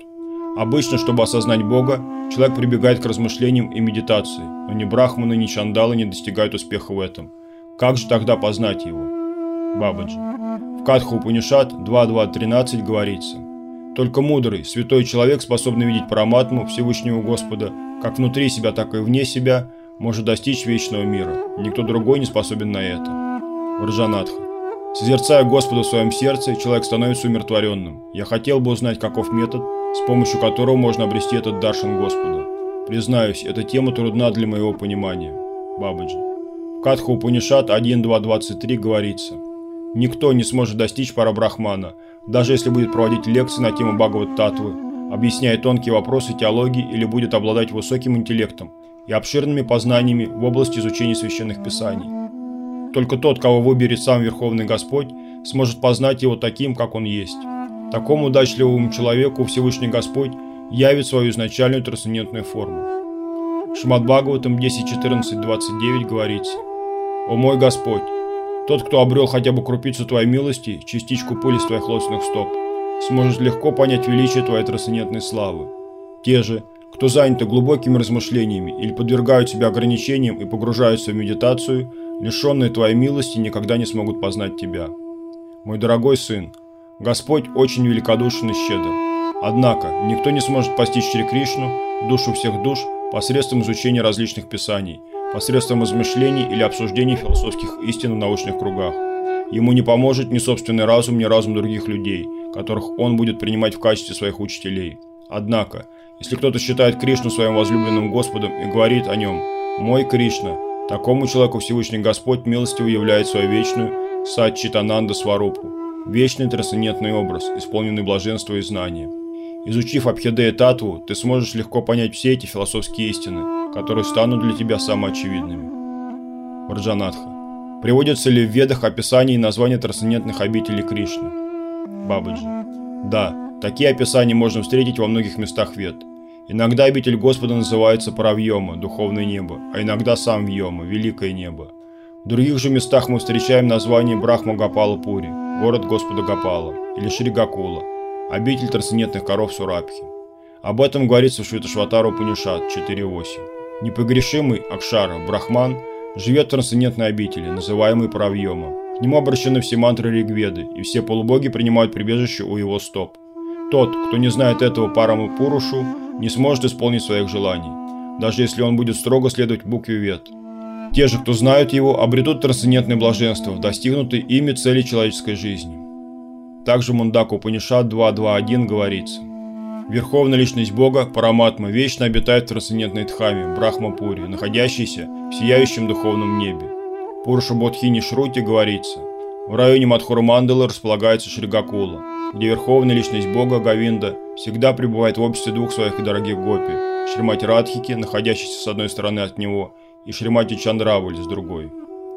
Обычно, чтобы осознать Бога, человек прибегает к размышлениям и медитации, но ни брахманы, ни чандалы не достигают успеха в этом. Как же тогда познать его? Бабаджи. В Катха Упанишад два два тринадцать говорится: «Только мудрый, святой человек, способный видеть Параматму, Всевышнего Господа, как внутри себя, так и вне себя, может достичь вечного мира. Никто другой не способен на это». Враджанатха. Созерцая Господа в своем сердце, человек становится умиротворенным. Я хотел бы узнать, каков метод, с помощью которого можно обрести этот даршан Господа. Признаюсь, эта тема трудна для моего понимания. Бабаджи. В Катха Упанишад один два двадцать три говорится: «Никто не сможет достичь Парабрахмана, даже если будет проводить лекции на тему Бхагават-татвы, объясняя тонкие вопросы теологии или будет обладать высоким интеллектом и обширными познаниями в области изучения священных писаний. Только тот, кого выберет сам Верховный Господь, сможет познать его таким, как он есть. Такому удачливому человеку Всевышний Господь явит свою изначальную трансцендентную форму». Шримад Бхагаватам десять четырнадцать двадцать девять говорится: «О мой Господь, тот, кто обрел хотя бы крупицу Твоей милости, частичку пыли с Твоих лотосных стоп, сможет легко понять величие Твоей трансцендентной славы. Те же, кто заняты глубокими размышлениями или подвергают себя ограничениям и погружаются в медитацию, лишенные Твоей милости, никогда не смогут познать Тебя. Мой дорогой сын, Господь очень великодушен и щедр. Однако, никто не сможет постичь Шри Кришну, душу всех душ, посредством изучения различных писаний, посредством размышлений или обсуждений философских истин в научных кругах. Ему не поможет ни собственный разум, ни разум других людей, которых он будет принимать в качестве своих учителей. Однако, если кто-то считает Кришну своим возлюбленным Господом и говорит о нем «Мой Кришна», такому человеку Всевышний Господь милостиво являет свою вечную Сатчитананда Сварупу, вечный трансцендентный образ, исполненный блаженства и знания. Изучив Абхидея Татву, ты сможешь легко понять все эти философские истины, которые станут для тебя самоочевидными. Враджанатха. Приводятся ли в Ведах описания и названия трансцендентных обителей Кришны? Бабаджи. Да, такие описания можно встретить во многих местах Вед. Иногда обитель Господа называется Паравьома, духовное небо, а иногда сам Вьома, великое небо. В других же местах мы встречаем название Брахма Гопала Пури, город Господа Гопала, или Шри Гокула, обитель трансцендентных коров Сурабхи. Об этом говорится в Швиташватара Упанишад четыре восемь. Непогрешимый Акшара, Брахман, живет в трансцендентной обители, называемой Паравьома. К нему обращены все мантры Ригведы, и все полубоги принимают прибежище у его стоп. Тот, кто не знает этого Параму Пурушу, не сможет исполнить своих желаний, даже если он будет строго следовать букве Вед. Те же, кто знают его, обретут трансцендентное блаженство в достигнутой ими цели человеческой жизни. Также в Мундака Упанишад два два один говорится: «Верховная личность Бога, Параматма, вечно обитает в трансцендентной Дхаме, Брахма-пури, находящейся в сияющем духовном небе». В Пуруша Бодхини Шрути говорится: «В районе Мадхура-мандалы располагается Шри Гокула, где верховная личность Бога, Говинда, всегда пребывает в обществе двух своих дорогих гопи, Шримати Радхики, находящейся с одной стороны от него, и Шримати Чандравали с другой».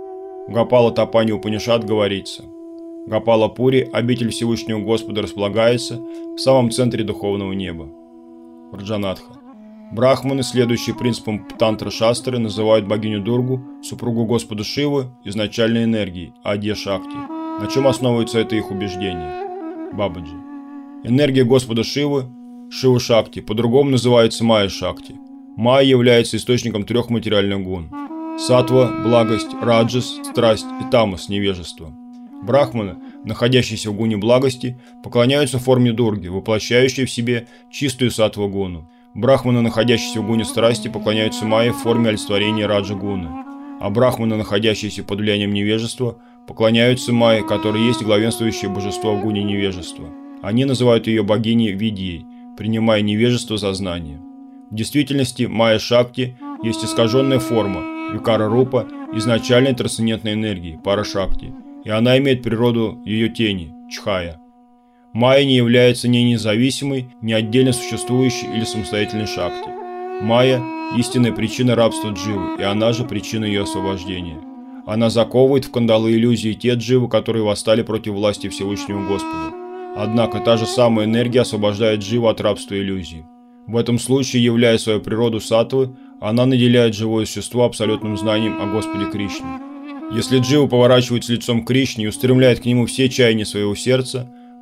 В Гопала Тапани Упанишад говорится: «Гопала Пури, обитель Всевышнего Господа, располагается в самом центре духовного неба». Враджанатха. Брахманы, следующие принципам Тантра-шастры, называют богиню Дургу, супругу Господа Шивы, изначальной энергией, Адья Шакти. На чем основывается это их убеждение? Бабаджи. Энергия Господа Шивы, Шива Шакти, по-другому называется Майя Шакти. Майя является источником трех материальных гун: саттва – благость, раджас – страсть и тамас – невежество. Брахманы, находящиеся в гуне благости, поклоняются форме Дурги, воплощающей в себе чистую саттва гуну. Брахманы, находящиеся в гуне страсти, поклоняются Майе в форме олицетворения раджа гуны. А брахманы, находящиеся под влиянием невежества, поклоняются Майе, которая есть главенствующее божество в гуне невежества. Они называют ее богиней Видьей, принимая невежество за знание. В действительности Майя Шакти есть искаженная форма, Викара Рупа, изначальной трансцендентной энергии, Пара Шакти, и она имеет природу ее тени, Чхая. Майя не является ни независимой, ни отдельно существующей или самостоятельной Шакти. Майя – истинная причина рабства дживы, и она же причина ее освобождения. Она заковывает в кандалы иллюзии те дживы, которые восстали против власти Всевышнего Господа. Однако та же самая энергия освобождает дживу от рабства иллюзий. В этом случае, являя свою природу саттвы, она наделяет живое существо абсолютным знанием о Господе Кришне. Если джива поворачивается лицом к Кришне и устремляет к нему все чаяния своего сердца,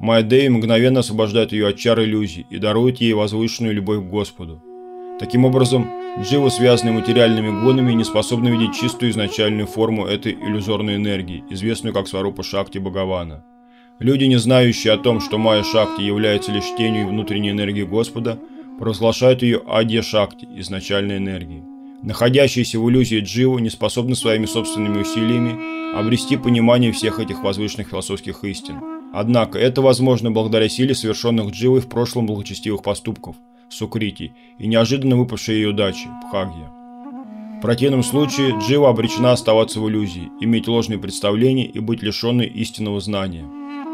Майя Деви мгновенно освобождает ее от чар иллюзий и дарует ей возвышенную любовь к Господу. Таким образом, дживы, связанные материальными гонами, не способны видеть чистую изначальную форму этой иллюзорной энергии, известную как Сварупа Шакти Бхагавана. Люди, не знающие о том, что Майя Шакти является лишь тенью внутренней энергии Господа, провозглашают ее Адья Шакти, изначальной энергией. Находящиеся в иллюзии дживы не способны своими собственными усилиями обрести понимание всех этих возвышенных философских истин. Однако это возможно благодаря силе совершенных дживой в прошлом благочестивых поступков, сукрити, и неожиданно выпавшей ее удачи, бхагья. В противном случае джива обречена оставаться в иллюзии, иметь ложные представления и быть лишенной истинного знания.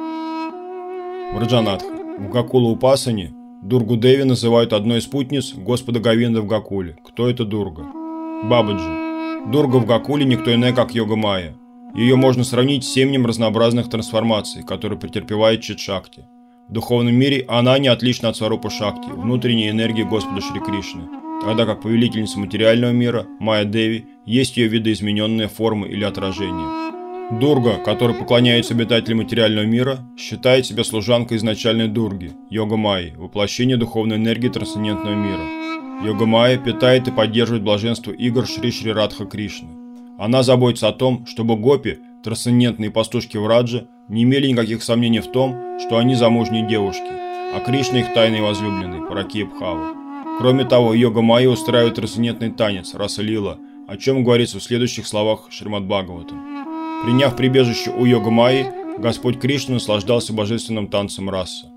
Враджанатха. В Гакула Упасане Дургу Деви называют одной из спутниц Господа Говинда в Гакуле. Кто это Дурга? Бабаджи. Дурга в Гакуле никто иная, как Йога Майя. Ее можно сравнить с семенем разнообразных трансформаций, которые претерпевает Чит-Шакти. В духовном мире она не отлична от Сварупа Шакти, внутренней энергии Господа Шри Кришны, тогда как повелительница материального мира, Майя Деви, есть ее видоизмененная форма или отражение. Дурга, которой поклоняются обитатели материального мира, считает себя служанкой изначальной Дурги, Йога Майи, воплощение духовной энергии трансцендентного мира. Йога Майя питает и поддерживает блаженство игр Шри Шри Радха Кришны. Она заботится о том, чтобы гопи, трансцендентные пастушки Враджа, не имели никаких сомнений в том, что они замужние девушки, а Кришна их тайный возлюбленный, Паракия Бхава. Кроме того, Йога Майя устраивает трансцендентный танец, Раса Лила, о чем говорится в следующих словах Шримад Бхагаватам. Приняв прибежище у Йога Майи, Господь Кришна наслаждался божественным танцем раса.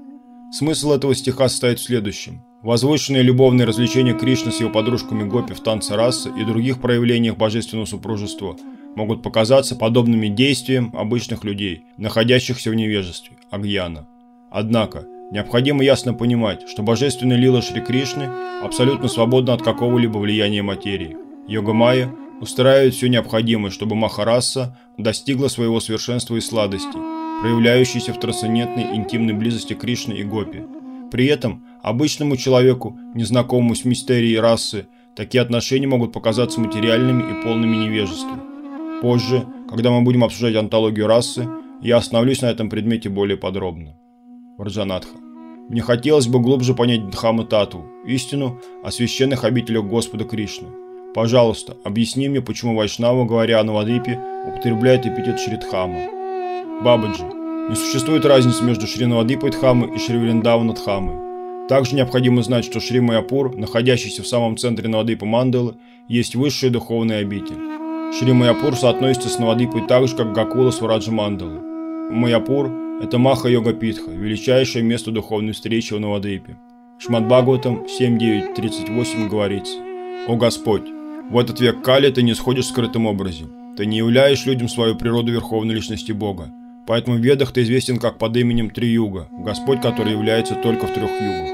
Смысл этого стиха состоит в следующем. Возвышенные любовные развлечения Кришны с его подружками Гопи в танце расы и других проявлениях божественного супружества могут показаться подобными действиям обычных людей, находящихся в невежестве, агьяна. Однако, необходимо ясно понимать, что божественная лила Шри Кришны абсолютно свободна от какого-либо влияния материи. Йога Майя устраивает все необходимое, чтобы Махараса достигла своего совершенства и сладости, проявляющейся в трансцендентной интимной близости Кришны и Гопи. При этом обычному человеку, незнакомому с мистерией расы, такие отношения могут показаться материальными и полными невежеством. Позже, когда мы будем обсуждать антологию расы, я остановлюсь на этом предмете более подробно. Враджанатха. Мне хотелось бы глубже понять Дхамма Татву, истину о священных обителях Господа Кришны. Пожалуйста, объясни мне, почему вайшнавы, говоря о Навадвипе, употребляют эпитет Шри Дхамма. Бабаджи. Не существует разницы между Шри Навадвипой Дхаммой и Шри Вриндавана Дхаммой. Также необходимо знать, что Шри Майяпур, находящийся в самом центре Навадвипа Мандалы, есть высшая духовная обитель. Шри Майяпур соотносится с Навадвипой так же, как Гакула с Враджа Мандалы. Майяпур – это Маха-йога Питха, величайшее место духовной встречи в Навадвипе. В Шримад Бхагаватам семь девять тридцать восемь говорится: «О Господь, в этот век Кали ты не сходишь в скрытом образе. Ты не являешь людям свою природу верховной личности Бога. Поэтому в Ведах ты известен как под именем Три-юга, Господь, который является только в трех югах.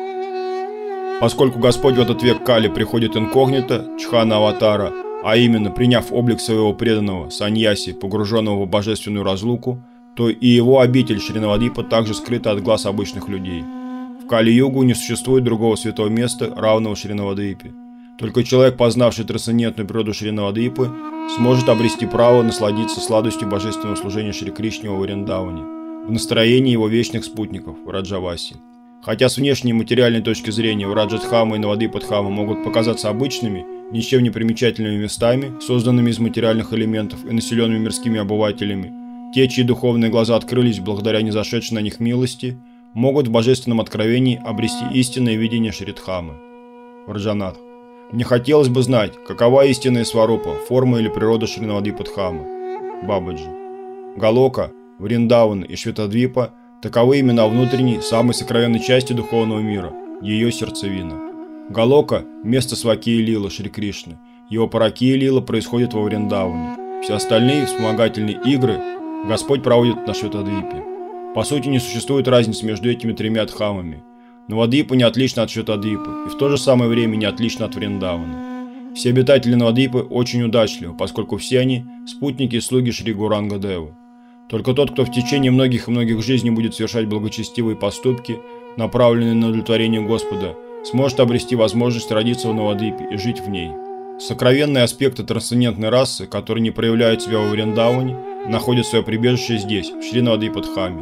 Поскольку Господь в этот век Кали приходит инкогнито, Чхана Аватара, а именно приняв облик своего преданного Саньяси, погруженного в божественную разлуку, то и его обитель Шри Навадвипа также скрыта от глаз обычных людей. В Кали-югу не существует другого святого места, равного Шри Навадвипе. Только человек, познавший трансцендентную природу Шри Навадвипы, сможет обрести право насладиться сладостью божественного служения Шри Кришне во Вриндаване, в настроении его вечных спутников, Враджаваси. Хотя с внешней материальной точки зрения Враджа-дхамма и Навадвипа-дхамма могут показаться обычными, ничем не примечательными местами, созданными из материальных элементов и населенными мирскими обывателями, те, чьи духовные глаза открылись благодаря незашедшей на них милости, могут в божественном откровении обрести истинное видение Шри Дхаммы. Враджанатх. Мне хотелось бы знать, какова истинная сварупа, форма или природа Шри Навадвипа Дхаммы. Бабаджи. Галока, Вриндавана и Шветадвипа – таковы имена внутренней, самой сокровенной части духовного мира, ее сердцевина. Галока – место Свакии Лила Шри Кришны, его Паракия Лила происходит во Вриндаване. Все остальные вспомогательные игры Господь проводит на Шветадвипе. По сути, не существует разницы между этими тремя дхаммами. Навадвипа не отлична от Шветадвипы и в то же самое время не отлична от Вриндавана. Все обитатели Навадвипы очень удачливы, поскольку все они – спутники и слуги Шри Гауранга Девы. Только тот, кто в течение многих и многих жизней будет совершать благочестивые поступки, направленные на удовлетворение Господа, сможет обрести возможность родиться в Навадвипе и жить в ней. Сокровенные аспекты трансцендентной расы, которые не проявляют себя во Вриндаване, находят свое прибежище здесь, в Шри Навадвипа Дхамме.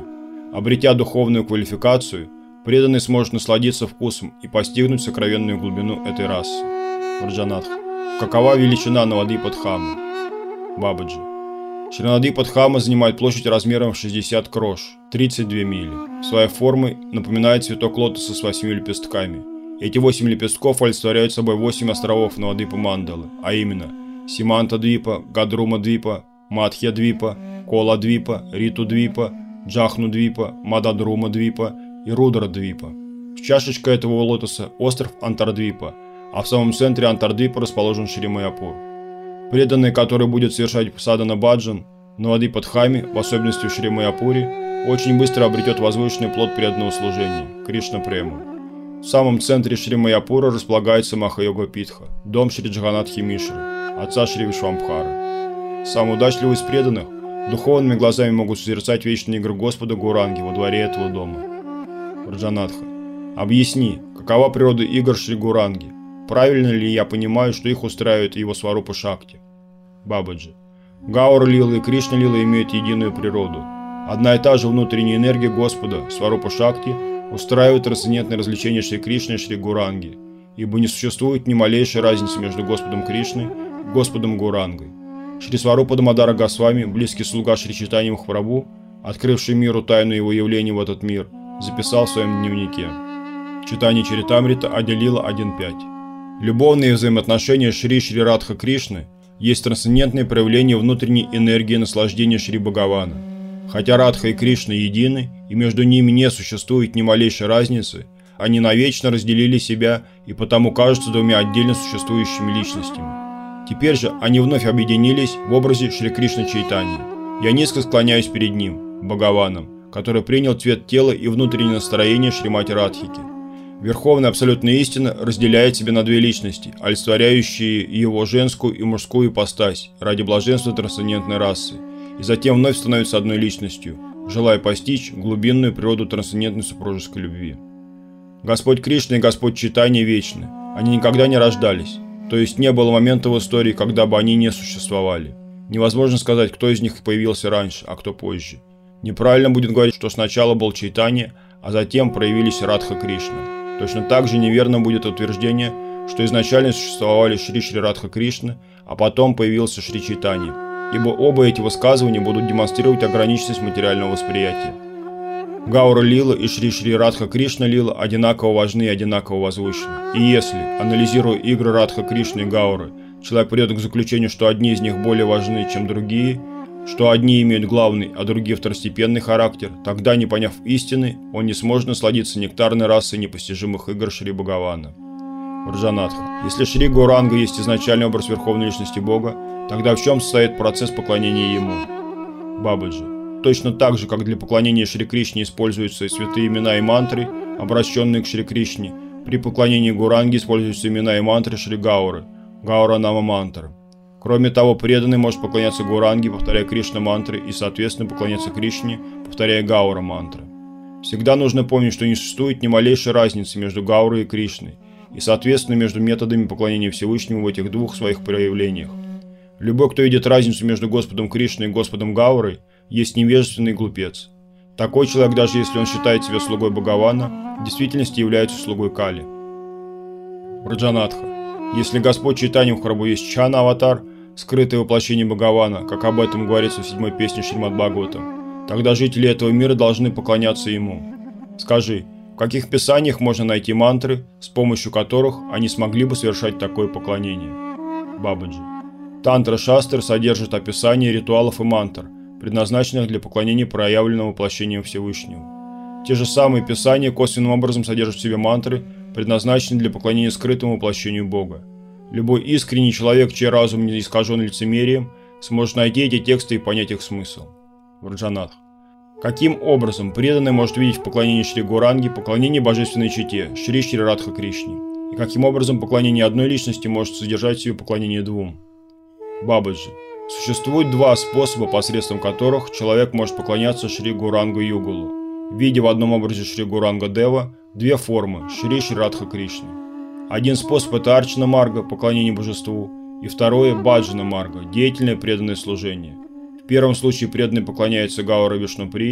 Обретя духовную квалификацию, преданный сможет насладиться вкусом и постигнуть сокровенную глубину этой расы. Враджанатха. Какова величина Навадвипа-дхамы? Бабаджи. Шри Навадвипа-дхама занимает площадь размером в шестьдесят крош, тридцать две мили. Своей формой напоминает цветок лотоса с восьмью лепестками. Эти восемь лепестков олицетворяют собой восемь островов Навадвипа-мандалы, а именно Симанта-двипа, Гадрума-двипа, Мадхья-двипа, Кола-двипа, Риту-двипа, Джахну-двипа, Мададрума-двипа и Рудра-двипа. В чашечке этого лотоса остров Антардвипа, а в самом центре Антардвипа расположен Шри Майяпур. Преданный, который будет совершать садхана баджан, Навадвипа-дхаме, в особенности в Шри Майяпуре, очень быстро обретет возвышенный плод преданного служения – Кришна-прему. В самом центре Шри Майяпура располагается Маха-йога-питха, дом Шри Джаганатхи Мишры, отца Шри Вишвамбхары. Самый удачливый из преданных духовными глазами могут созерцать вечные игры Господа Гуранги во дворе этого дома. Враджанатха. Объясни, какова природа игр Шри Гуранги? Правильно ли я понимаю, что их устраивает его Сварупа Шакти? Бабаджи. Гаура Лила и Кришна Лила имеют единую природу. Одна и та же внутренняя энергия Господа, Сварупа Шакти, устраивает трансцендентное развлечение Шри Кришны и Шри Гуранги, ибо не существует ни малейшей разницы между Господом Кришной и Господом Гурангой. Шри Сварупа Дамодара Госвами, близкий слуга Шри Чайтаньи Махапрабху, открывший миру тайну его явления в этот мир, записал в своем дневнике. Читание Чаритамрита Адилила один пять. Любовные взаимоотношения Шри Шри Радха Кришны есть трансцендентное проявление внутренней энергии наслаждения Шри Бхагавана. Хотя Радха и Кришна едины, и между ними не существует ни малейшей разницы, они навечно разделили себя и потому кажутся двумя отдельно существующими личностями. Теперь же они вновь объединились в образе Шри Кришны Чайтаньи. Я низко склоняюсь перед ним, Бхагаваном, который принял цвет тела и внутреннее настроение Шримати Радхики. Верховная абсолютная истина разделяет себя на две личности, олицетворяющие его женскую и мужскую ипостась ради блаженства трансцендентной расы, и затем вновь становится одной личностью, желая постичь глубинную природу трансцендентной супружеской любви. Господь Кришна и Господь Чайтанья вечны, они никогда не рождались, то есть не было момента в истории, когда бы они не существовали. Невозможно сказать, кто из них появился раньше, а кто позже. Неправильно будет говорить, что сначала был Чайтанья, а затем проявились Радха Кришна. Точно так же неверно будет утверждение, что изначально существовали Шри Шри Радха Кришна, а потом появился Шри Чайтанья, ибо оба эти высказывания будут демонстрировать ограниченность материального восприятия. Гаура Лила и Шри Шри Радха Кришна Лила одинаково важны и одинаково возвышены. И если, анализируя игры Радха Кришны и Гауры, человек придет к заключению, что одни из них более важны, чем другие, что одни имеют главный, а другие второстепенный характер, тогда, не поняв истины, он не сможет насладиться нектарной расой непостижимых игр Шри Бхагавана. Враджанатха. Если Шри Гуранга есть изначальный образ Верховной Личности Бога, тогда в чем состоит процесс поклонения Ему? Бабаджи. Точно так же, как для поклонения Шри Кришне используются и святые имена и мантры, обращенные к Шри Кришне, при поклонении Гуранги используются имена и мантры Шри Гауры, Гаура Нама Мантра. Кроме того, преданный может поклоняться Гуранге, повторяя Кришна мантры, и, соответственно, поклоняться Кришне, повторяя Гаура мантры. Всегда нужно помнить, что не существует ни малейшей разницы между Гаурой и Кришной, и, соответственно, между методами поклонения Всевышнему в этих двух своих проявлениях. Любой, кто видит разницу между Господом Кришной и Господом Гаурой, есть невежественный глупец. Такой человек, даже если он считает себя слугой Бхагавана, в действительности является слугой Кали. Враджанатха. Если Господь Чайтанья Махапрабху есть Чхана-аватар, скрытое воплощение Бхагавана, как об этом говорится в седьмой песне Шримад Бхагаватам, тогда жители этого мира должны поклоняться Ему. Скажи, в каких писаниях можно найти мантры, с помощью которых они смогли бы совершать такое поклонение? Бабаджи. Тантра-шастр содержит описание ритуалов и мантр, предназначенных для поклонения проявленного воплощением Всевышнего. Те же самые писания косвенным образом содержат в себе мантры, предназначенные для поклонения скрытому воплощению Бога. Любой искренний человек, чей разум не искажен лицемерием, сможет найти эти тексты и понять их смысл. Враджанатх. Каким образом преданный может видеть в поклонении Шри Гуранги поклонение божественной чете, Шри Шри Радха Кришне? И каким образом поклонение одной личности может содержать в себе поклонение двум? Бабаджи. Существует два способа, посредством которых человек может поклоняться Шри Гуранга Югалу, видя в одном образе Шри Гуранга Дева две формы Шри Шри Радха Кришны. Один способ – это Арчана Марга, поклонение божеству, и второе – Баджана Марга, деятельное преданное служение. В первом случае преданный поклоняется Гаура Вишнуприи,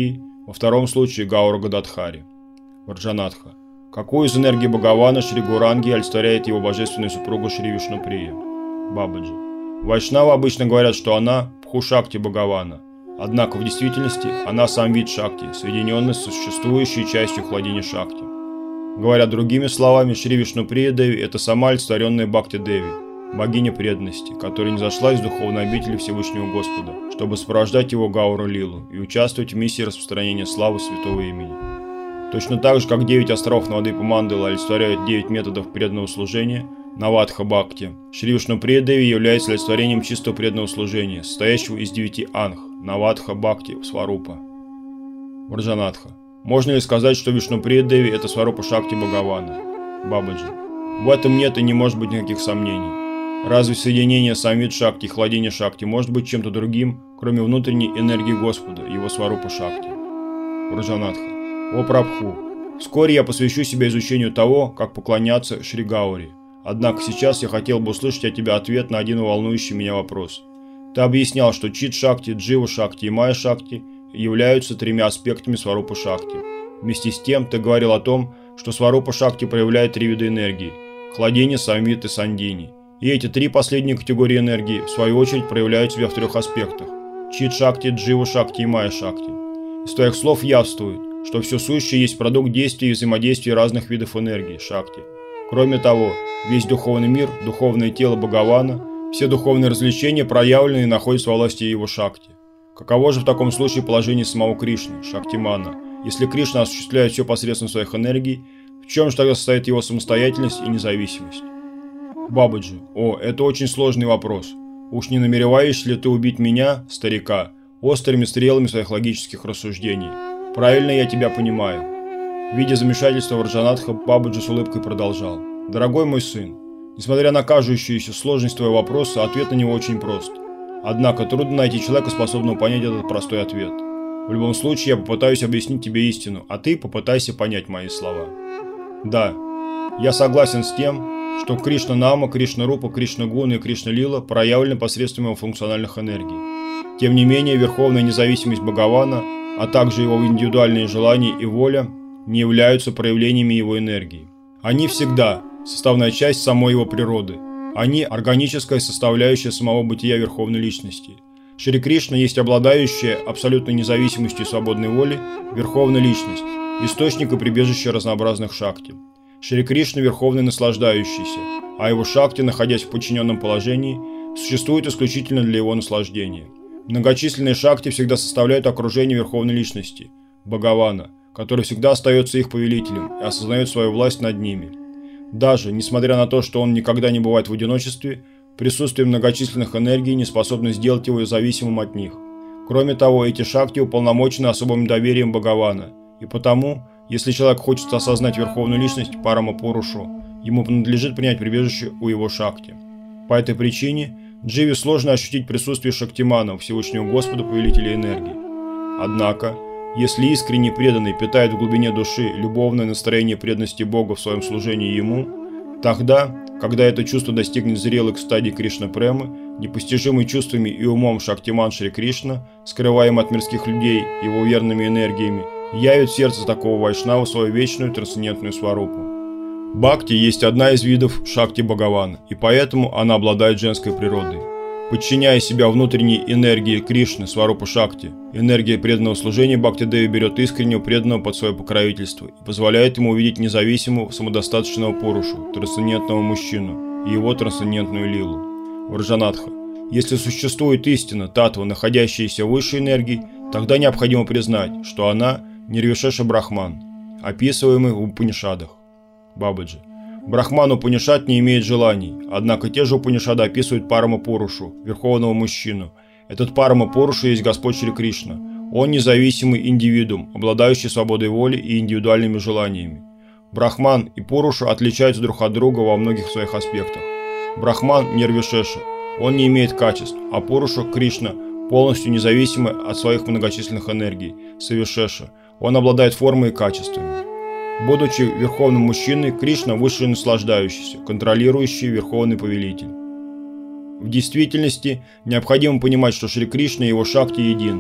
во втором случае Гаура Гададхари. Варджанатха. Какую из энергий Бхагавана Шри Гауранги олицетворяет его божественная супруга Шри Вишнуприя? Бабаджи. Вайшнавы обычно говорят, что она Пхушакти Бхагавана, однако в действительности она сам вид Шакти, соединенный с существующей частью Хладини Шакти. Говоря другими словами, Шри Вишнуприя Деви – это сама олицетворенная Бхакти Деви, богиня преданности, которая низошла из духовной обители Всевышнего Господа, чтобы сопровождать его Гауру Лилу и участвовать в миссии распространения славы святого имени. Точно так же, как девять островов Навадвипа Мандалы олицетворяют девять методов преданного служения, Навадха Бхакти, Шри Вишнуприя Деви является олицетворением чистого преданного служения, состоящего из девяти анх, Навадха Бхакти Сварупа. Варджанатха. Можно ли сказать, что Вишнуприя Деви – это Сварупа Шакти Бхагавана? Бабаджи. В этом нет и не может быть никаких сомнений. Разве соединение Самвид Шакти и Хладини Шакти может быть чем-то другим, кроме внутренней энергии Господа, его Сварупа Шакти? Варджанатха. О Прабху, вскоре я посвящу себя изучению того, как поклоняться Шри Гаури. Однако сейчас я хотел бы услышать от тебя ответ на один волнующий меня вопрос. Ты объяснял, что Чит Шакти, Джива Шакти и Майя Шакти являются тремя аспектами Сварупа Шакти. Вместе с тем, ты говорил о том, что Сварупа Шакти проявляет три вида энергии – Хладини, Самвид и Сандини. И эти три последние категории энергии, в свою очередь, проявляют себя в трех аспектах – Чит Шакти, Джива Шакти и Майя Шакти. Из твоих слов явствует, что все сущее есть продукт действия и взаимодействия разных видов энергии – Шакти. Кроме того, весь духовный мир, духовное тело Бхагавана, все духовные развлечения проявлены и находятся во власти его Шакти. Каково же в таком случае положение самого Кришны, Шактимана? Если Кришна осуществляет все посредством своих энергий, в чем же тогда состоит его самостоятельность и независимость? Бабаджи, о, это очень сложный вопрос. Уж не намереваешься ли ты убить меня, старика, острыми стрелами своих логических рассуждений? Правильно я тебя понимаю. Видя замешательство Варджанатха, Бабаджи с улыбкой продолжал. Дорогой мой сын, несмотря на кажущуюся сложность твоего вопроса, ответ на него очень прост. Однако трудно найти человека, способного понять этот простой ответ. В любом случае, я попытаюсь объяснить тебе истину, а ты попытайся понять мои слова. Да, я согласен с тем, что Кришна Нама, Кришна Рупа, Кришна Гуна и Кришна Лила проявлены посредством его функциональных энергий. Тем не менее, верховная независимость Бхагавана, а также его индивидуальные желания и воля не являются проявлениями его энергии. Они всегда составная часть самой его природы. Они – органическая составляющая самого бытия Верховной Личности. Шри Кришна есть обладающая абсолютной независимостью и свободной волей Верховная Личность, источник и прибежище разнообразных шакти. Шри Кришна – Верховный Наслаждающийся, а его шакти, находясь в подчиненном положении, существуют исключительно для его наслаждения. Многочисленные шакти всегда составляют окружение Верховной Личности – Бхагавана, который всегда остается их повелителем и осознает свою власть над ними. Даже, несмотря на то, что он никогда не бывает в одиночестве, присутствие многочисленных энергий не способно сделать его зависимым от них. Кроме того, эти шакти уполномочены особым доверием Бхагавана, и потому, если человек хочет осознать Верховную Личность Парама Пурушу, ему надлежит принять прибежище у его шакти. По этой причине Дживе сложно ощутить присутствие Шактимана, Всевышнего Господа, Повелителя Энергии. Однако, если искренне преданный питает в глубине души любовное настроение преданности Бога в своем служении Ему, тогда, когда это чувство достигнет зрелых стадий Кришна-премы, непостижимый чувствами и умом Шактиман Шри Кришна, скрываемый от мирских людей его верными энергиями, явит в сердце такого вайшнава свою вечную трансцендентную сварупу. Бхакти есть одна из видов Шакти Бхагавана, и поэтому она обладает женской природой. Подчиняя себя внутренней энергии Кришны, Сварупа Шакти, энергия преданного служения Бхакти Деви берет искреннего преданного под свое покровительство и позволяет ему увидеть независимого, самодостаточного Пурушу, трансцендентного мужчину и его трансцендентную лилу. Варджанатха. Если существует истина, татва, находящаяся в высшей энергии, тогда необходимо признать, что она – Нирвишеша Брахман, описываемый в Упанишадах. Бабаджи. Брахман Упанишад не имеет желаний, однако те же Упанишады описывают Парама Пурушу, верховного мужчину. Этот Парама Пуруша есть Господь Шри Кришна. Он независимый индивидуум, обладающий свободой воли и индивидуальными желаниями. Брахман и Пуруша отличаются друг от друга во многих своих аспектах. Брахман – Нирвишеша, он не имеет качеств, а Пуруша – Кришна полностью независимый от своих многочисленных энергий, Савишеша, он обладает формой и качествами. Будучи верховным мужчиной, Кришна – высший наслаждающийся, контролирующий верховный повелитель. В действительности, необходимо понимать, что Шри Кришна и его шакти едины.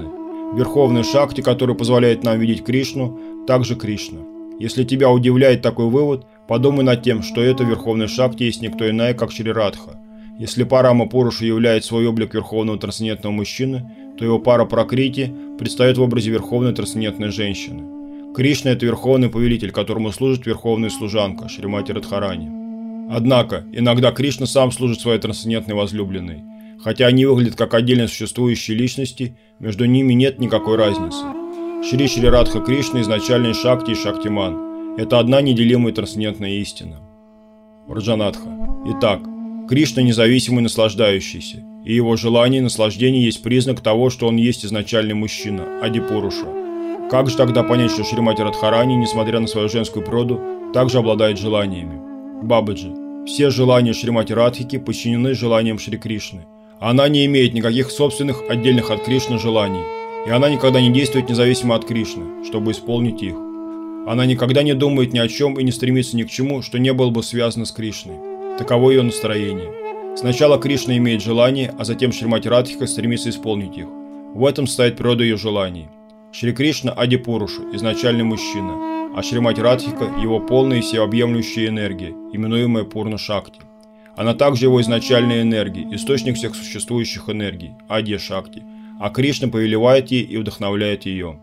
Верховная Шакти, которая позволяет нам видеть Кришну, также Кришна. Если тебя удивляет такой вывод, подумай над тем, что эта Верховная Шакти есть никто иная, как Шри Радха. Если Парама Пуруша являет свой облик Верховного Трансцендентного Мужчины, то его пара Пракрити предстает в образе Верховной Трансцендентной Женщины. Кришна – это Верховный Повелитель, которому служит Верховная Служанка Шримати Радхарани. Однако, иногда Кришна сам служит своей трансцендентной возлюбленной. Хотя они выглядят как отдельно существующие личности, между ними нет никакой разницы. Шри Шри Радха Кришна – изначальный Шакти и Шактиман. Это одна неделимая трансцендентная истина. Враджанатха. Итак, Кришна независимый наслаждающийся, и его желание и наслаждение есть признак того, что он есть изначальный мужчина, Ади-Пуруша. Как же тогда понять, что Шримати Радхарани, несмотря на свою женскую природу, также обладает желаниями? Бабаджи. Все желания Шримати Радхики подчинены желаниям Шри Кришны. Она не имеет никаких собственных, отдельных от Кришны желаний, и она никогда не действует независимо от Кришны, чтобы исполнить их. Она никогда не думает ни о чем и не стремится ни к чему, что не было бы связано с Кришной. Таково ее настроение. Сначала Кришна имеет желание, а затем Шримати Радхика стремится исполнить их. В этом состоит природа ее желаний. Шри Кришна – Ади-Пуруша, изначальный мужчина, а Шримати Радхика – его полная и всеобъемлющая энергия, именуемая Пурна-Шакти. Она также его изначальная энергия, источник всех существующих энергий, Адья-Шакти, а Кришна повелевает ей и вдохновляет ее.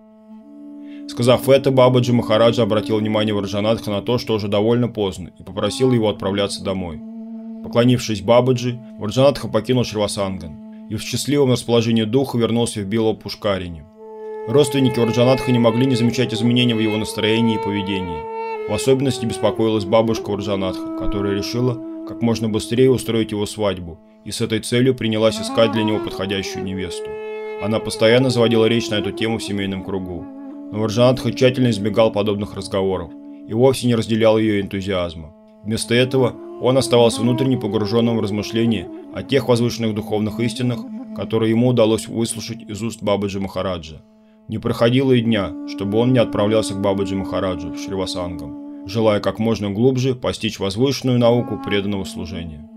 Сказав это, Бабаджи Махараджа обратил внимание Враджанатха на то, что уже довольно поздно, и попросил его отправляться домой. Поклонившись Бабаджи, Враджанатха покинул Шривасанган и в счастливом расположении духа вернулся в Билва-Пушкарине. Родственники Враджанатха не могли не замечать изменения в его настроении и поведении. В особенности беспокоилась бабушка Враджанатха, которая решила как можно быстрее устроить его свадьбу, и с этой целью принялась искать для него подходящую невесту. Она постоянно заводила речь на эту тему в семейном кругу. Но Враджанатха тщательно избегал подобных разговоров и вовсе не разделял ее энтузиазма. Вместо этого он оставался внутренне погруженным в размышления о тех возвышенных духовных истинах, которые ему удалось выслушать из уст Бабаджи Махараджа. Не проходило и дня, чтобы он не отправлялся к Бабаджи Махараджу в Шривасангам, желая как можно глубже постичь возвышенную науку преданного служения.